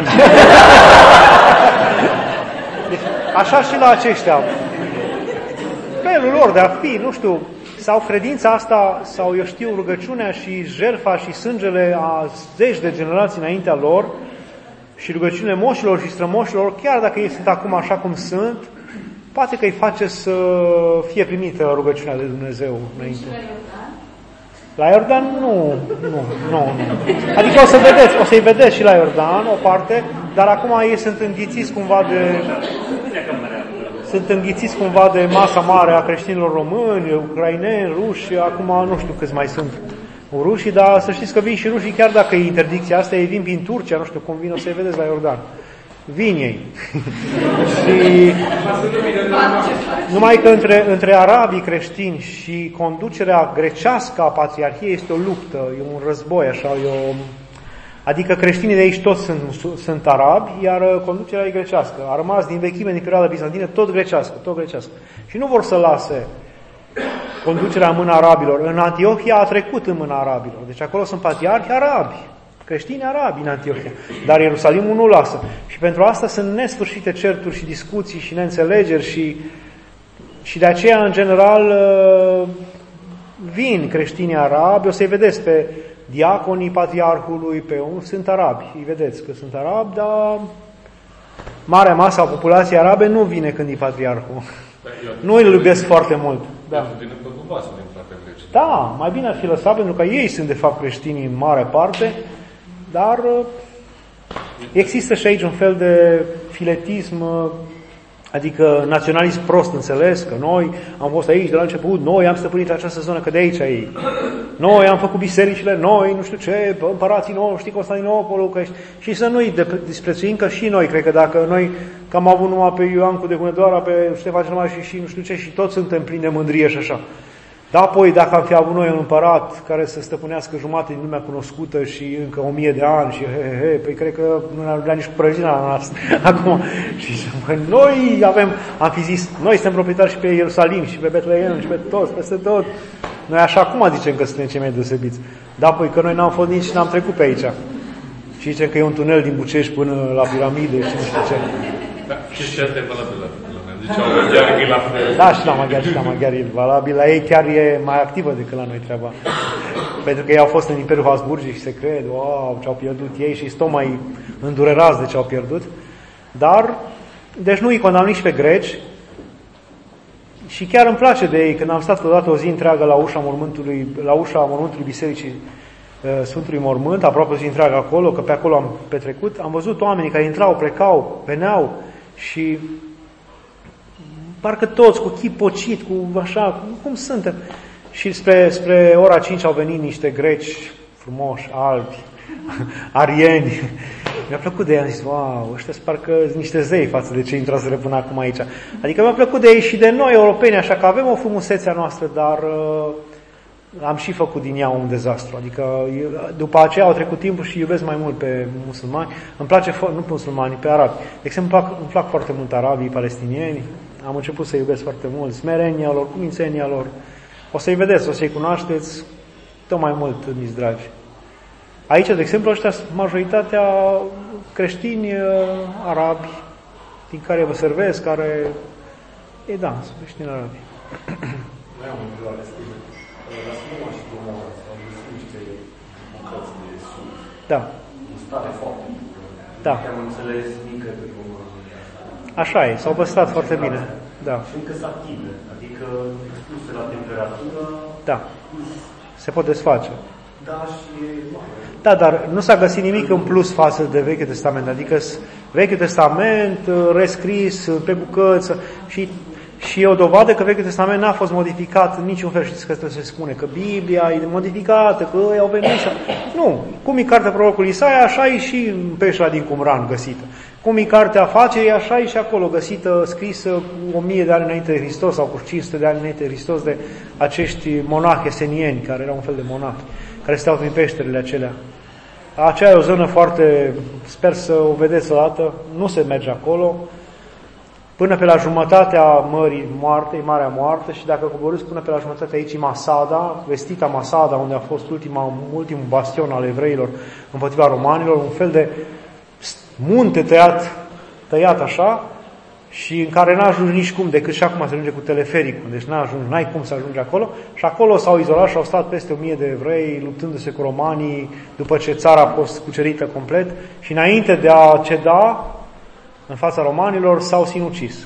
Deci, așa și la aceștia. Felul lor de a fi, nu știu, sau credința asta, sau eu știu, rugăciunea și jertfa și sângele a zeci de generații înaintea lor și rugăciunile moșilor și strămoșilor, chiar dacă ei sunt acum așa cum sunt, poate că îi face să fie primită rugăciunea de Dumnezeu înainte. La Iordan? Nu. Adică o să-i vedeți și la Iordan, o parte, dar acum ei sunt înghițiți cumva de masa mare a creștinilor români, ucraineni, ruși, acum nu știu câți mai sunt rușii, dar să știți că vin și rușii, chiar dacă e interdicția asta, ei vin prin Turcia, nu știu cum vin, o să-i vedeți la Iordan. Vin ei. Și numai că între arabii creștini și conducerea grecească a patriarhiei este o luptă, e un război, așa, adică creștinii de aici toți sunt arabi, iar conducerea e grecească. A rămas din vechime, din perioada bizantină, tot grecească. Și nu vor să lase conducerea în mâna arabilor. În Antiohia a trecut în mâna arabilor. Deci acolo sunt patriarhi arabi, creștini arabi în Antiohia. Dar Ierusalimul nu lasă. Și pentru asta sunt nesfârșite certuri și discuții și neînțelegeri și de aceea, în general, vin creștinii arabi, o să-i vedeți pe diaconii patriarhului, sunt arabi, îi vedeți că sunt arabi, dar marea masă a populației arabe nu vine când e patriarhul. Nu îl iubesc foarte mult. Da. Da, mai bine ar fi lăsat, pentru că ei sunt de fapt creștini în mare parte, dar există și aici un fel de filetism Adică naționalism prost înțeles, că noi am fost aici de la început, noi am stăpânit această zonă, că de aici ei. Noi am făcut bisericile, noi, nu știu ce, împărații noștri, Constantinopolul, că și să nu-i disprețuim, că și noi, cred că dacă noi, că am avut numai pe Ioan cu Dehunedoara, pe Ștefan cel Mare și nu știu ce, și toți suntem plini de mândrie și așa. Dar apoi, dacă am fi avut noi un împărat care să stăpânească jumate din lumea cunoscută și încă 1000 de ani și păi cred că nu ne-ar vrea nici cu prăjina la noastră acum. Și noi am fi zis, noi suntem proprietari și pe Ierusalim și pe Betlehem și pe toți, peste tot. Noi așa acum zicem că suntem cei mai deosebiți. Dar apoi că noi n-am fost nici n-am trecut pe aici. Și zicem că e un tunel din Bucești până la piramide și nu știu ce. Da, și asta e valabilă. Ziceau maghiari că e la fel. Da, și la maghiari e valabil. La ei chiar e mai activă decât la noi treaba. Pentru că ei au fost în Imperiul Habsburgic și se cred, wow, ce-au pierdut ei și sunt tot mai îndurerați de ce au pierdut. Dar, deci nu îi condamn nici pe greci. Și chiar îmi place de ei, când am stat odată o zi întreagă la ușa mormântului Bisericii Sfântului Mormânt, aproape o zi întreagă acolo, că pe acolo am petrecut, am văzut oamenii care intrau, plecau, veneau și parcă toți cu chip pocit, cu așa, cum suntem. Și spre ora 5 au venit niște greci frumoși, albi, arieni. Mi-a plăcut de ei, am zis, wow, ăștia sunt parcă niște zei față de ce intraseră până acum aici. Adică mi-a plăcut de ei și de noi, europeni, așa că avem o frumusețe a noastră, dar am și făcut din ea un dezastru. Adică după aceea au trecut timpul și iubesc mai mult pe musulmani. Îmi place, nu pe musulmani, pe arabi. De exemplu, îmi plac foarte mult arabii, palestinieni. Am început să iubesc foarte mult smerenia lor, cumințenia lor. O să-i vedeți, o să-i cunoașteți, tot mai mult mi-s dragi. Aici, de exemplu, ăștia sunt majoritatea creștini arabi, din care vă servesc, care... sunt creștini arabi. Noi am întrebare, Steve. La Sodoma și Gomora s-au găsit niște bucăți de sud. Da. În stare foarte bună. Da. Am înțeles nică de Gomora. Așa e, s-au păstrat foarte bine. Da. Și încă sunt active, adică expuse la temperatură. Da. Se pot desface. Da, și Da, dar nu s-a găsit nimic în plus față de Vechiul Testament. Adică Vechiul Testament rescris pe bucăți și e o dovadă că Vechiul Testament n-a fost modificat în niciun fel. Știți că se spune că Biblia e modificată, că ei au venit și... Nu, cum e cartea prorocului Isaia, așa e și în peștera din Qumran găsită. Cum e cartea Afacerii, așa e și acolo găsită, scrisă cu 1000 de ani înainte de Hristos sau cu 500 de ani înainte de Hristos de acești monahi esenieni, care erau un fel de monahi, care stau prin peșterile acelea. Aceea e o zonă foarte, sper să o vedeți o dată, nu se merge acolo, până pe la jumătatea Mării Moarte, e Marea Moartă, și dacă coborâți până pe la jumătatea aici Masada, vestita Masada, unde a fost ultimul bastion al evreilor împotriva romanilor, un fel de munte tăiat așa, și în care n-ajungi nici cum, decât și acum se ajunge cu telefericul, deci n-ai cum să ajungi acolo, și acolo s-au izolat și au stat peste 1000 de evrei luptându-se cu romanii după ce țara a fost cucerită complet, și înainte de a ceda în fața romanilor s-au sinucis.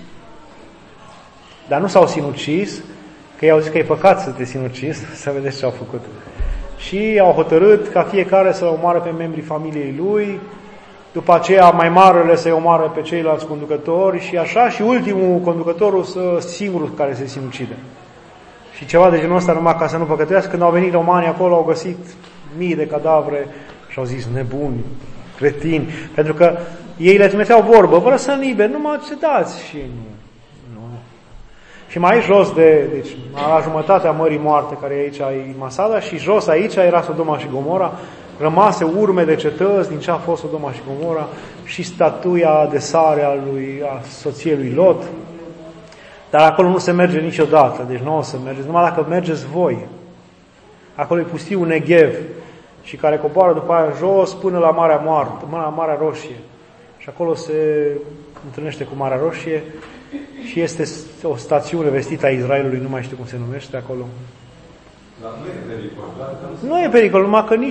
Dar nu s-au sinucis, că i-au zis că e păcat să te sinucis, să vedeți ce au făcut. Și au hotărât ca fiecare să omoare pe membrii familiei lui, după aceea mai marele să-i omoare pe ceilalți conducători și așa, și ultimul conducătorul singurul care se sinucide. Și ceva de genul ăsta, numai ca să nu păcătuiască, când au venit romanii acolo, au găsit mii de cadavre și au zis nebuni, cretini, pentru că ei le trimiteau vorbă, vă lăsăm liber, numai ce dați. Și nu. Și mai jos deci la jumătatea Mării Moarte, care e aici e Masada, și jos aici era Sodoma și Gomora, rămase urme de cetăți din ce a fost Sodoma și Gomora, și statuia de sare a soției lui Lot. Dar acolo nu se merge niciodată, deci nu o să mergeți, numai dacă mergeți voi. Acolo e pustiu Negev, și care coboară după aia jos până la Marea Moartă, până la Marea Roșie. Și acolo se întâlnește cu Marea Roșie și este o stațiune vestită a Israelului, nu mai știu cum se numește acolo. Dar nu e pericol. Nu e pericol, numai că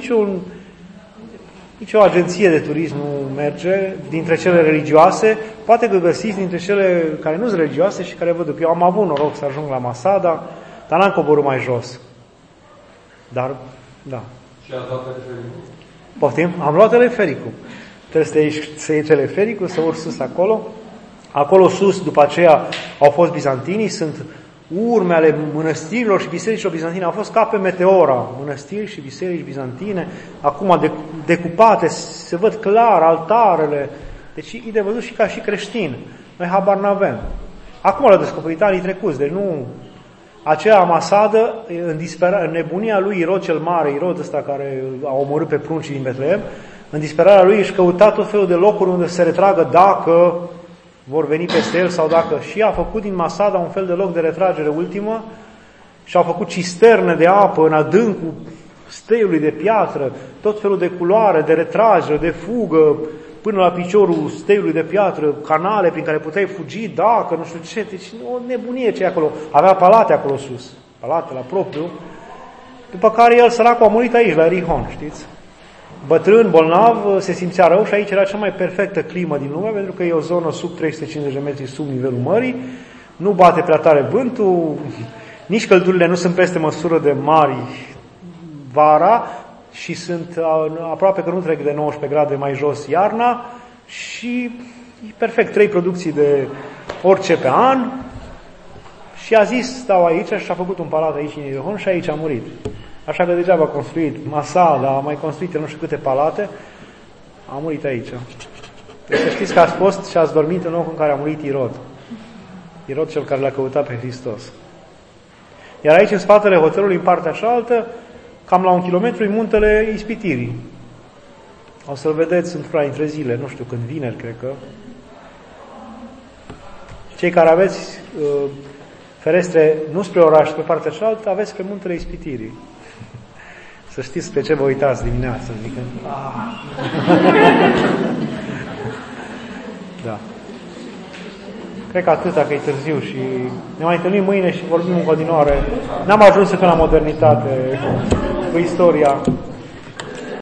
nicio agenție de turism nu merge dintre cele religioase. Poate că găsiți dintre cele care nu sunt religioase și care văd. Eu am avut noroc să ajung la Masada, dar n-am coborât mai jos. Dar, da. Și ați luat telefericul? Poftim? Am luat telefericul. Trebuie să iei telefericul, să urci sus acolo Acolo sus, după aceea, au fost bizantinii, sunt urme ale mănăstirilor și bisericilor bizantine. Au fost ca pe Meteora, mănăstiri și biserici bizantine, acum decupate, se văd clar altarele. Deci e de văzut și ca și creștin. Noi habar n-avem. Acum l-au descoperit anii trecuți, deci nu... Aceea amasadă, în nebunia lui Irod cel Mare, Irod ăsta care a omorât pe pruncii din Betlehem, în disperarea lui își căuta tot felul de locuri unde se retragă dacă vor veni peste el sau dacă... Și a făcut din Masada un fel de loc de retragere ultimă și au făcut cisterne de apă în adâncul steiului de piatră, tot felul de culoare, de retragere, de fugă, până la piciorul steiului de piatră, canale prin care puteai fugi, dacă, nu știu ce, deci o nebunie ce e acolo. Avea palate acolo sus, palate la propriu, după care el, săracul, a murit aici, la Erihon, știți? Bătrân, bolnav, se simțea rău și aici era cea mai perfectă climă din lume, pentru că e o zonă sub 350 de metri sub nivelul mării, nu bate prea tare vântul, nici căldurile nu sunt peste măsură de mari vara, și sunt aproape că nu trec de 19 grade mai jos iarna și e perfect, 3 producții de orice pe an și a zis, stau aici și a făcut un palat aici în Erihon și aici a murit. Așa că degeaba a construit Masada, a mai construit nu știu câte palate, a murit aici. Deci să știți că ați fost și ați dormit în locul în care a murit Irod. Irod cel care l-a căutat pe Hristos. Iar aici, în spatele hotelului, în partea cealaltă, cam la 1 kilometru, e muntele Ispitirii. O să-l vedeți într-una dintre zile, nu știu, când vineri, cred că. Cei care aveți ferestre nu spre oraș, pe partea cealaltă, aveți spre muntele Ispitirii. Să știți pe ce vă uitați dimineața. Adică... Da. Cred că atâta, că e târziu și ne mai întâlnim mâine și vorbim în continuare. N-am ajuns încă la modernitate cu istoria.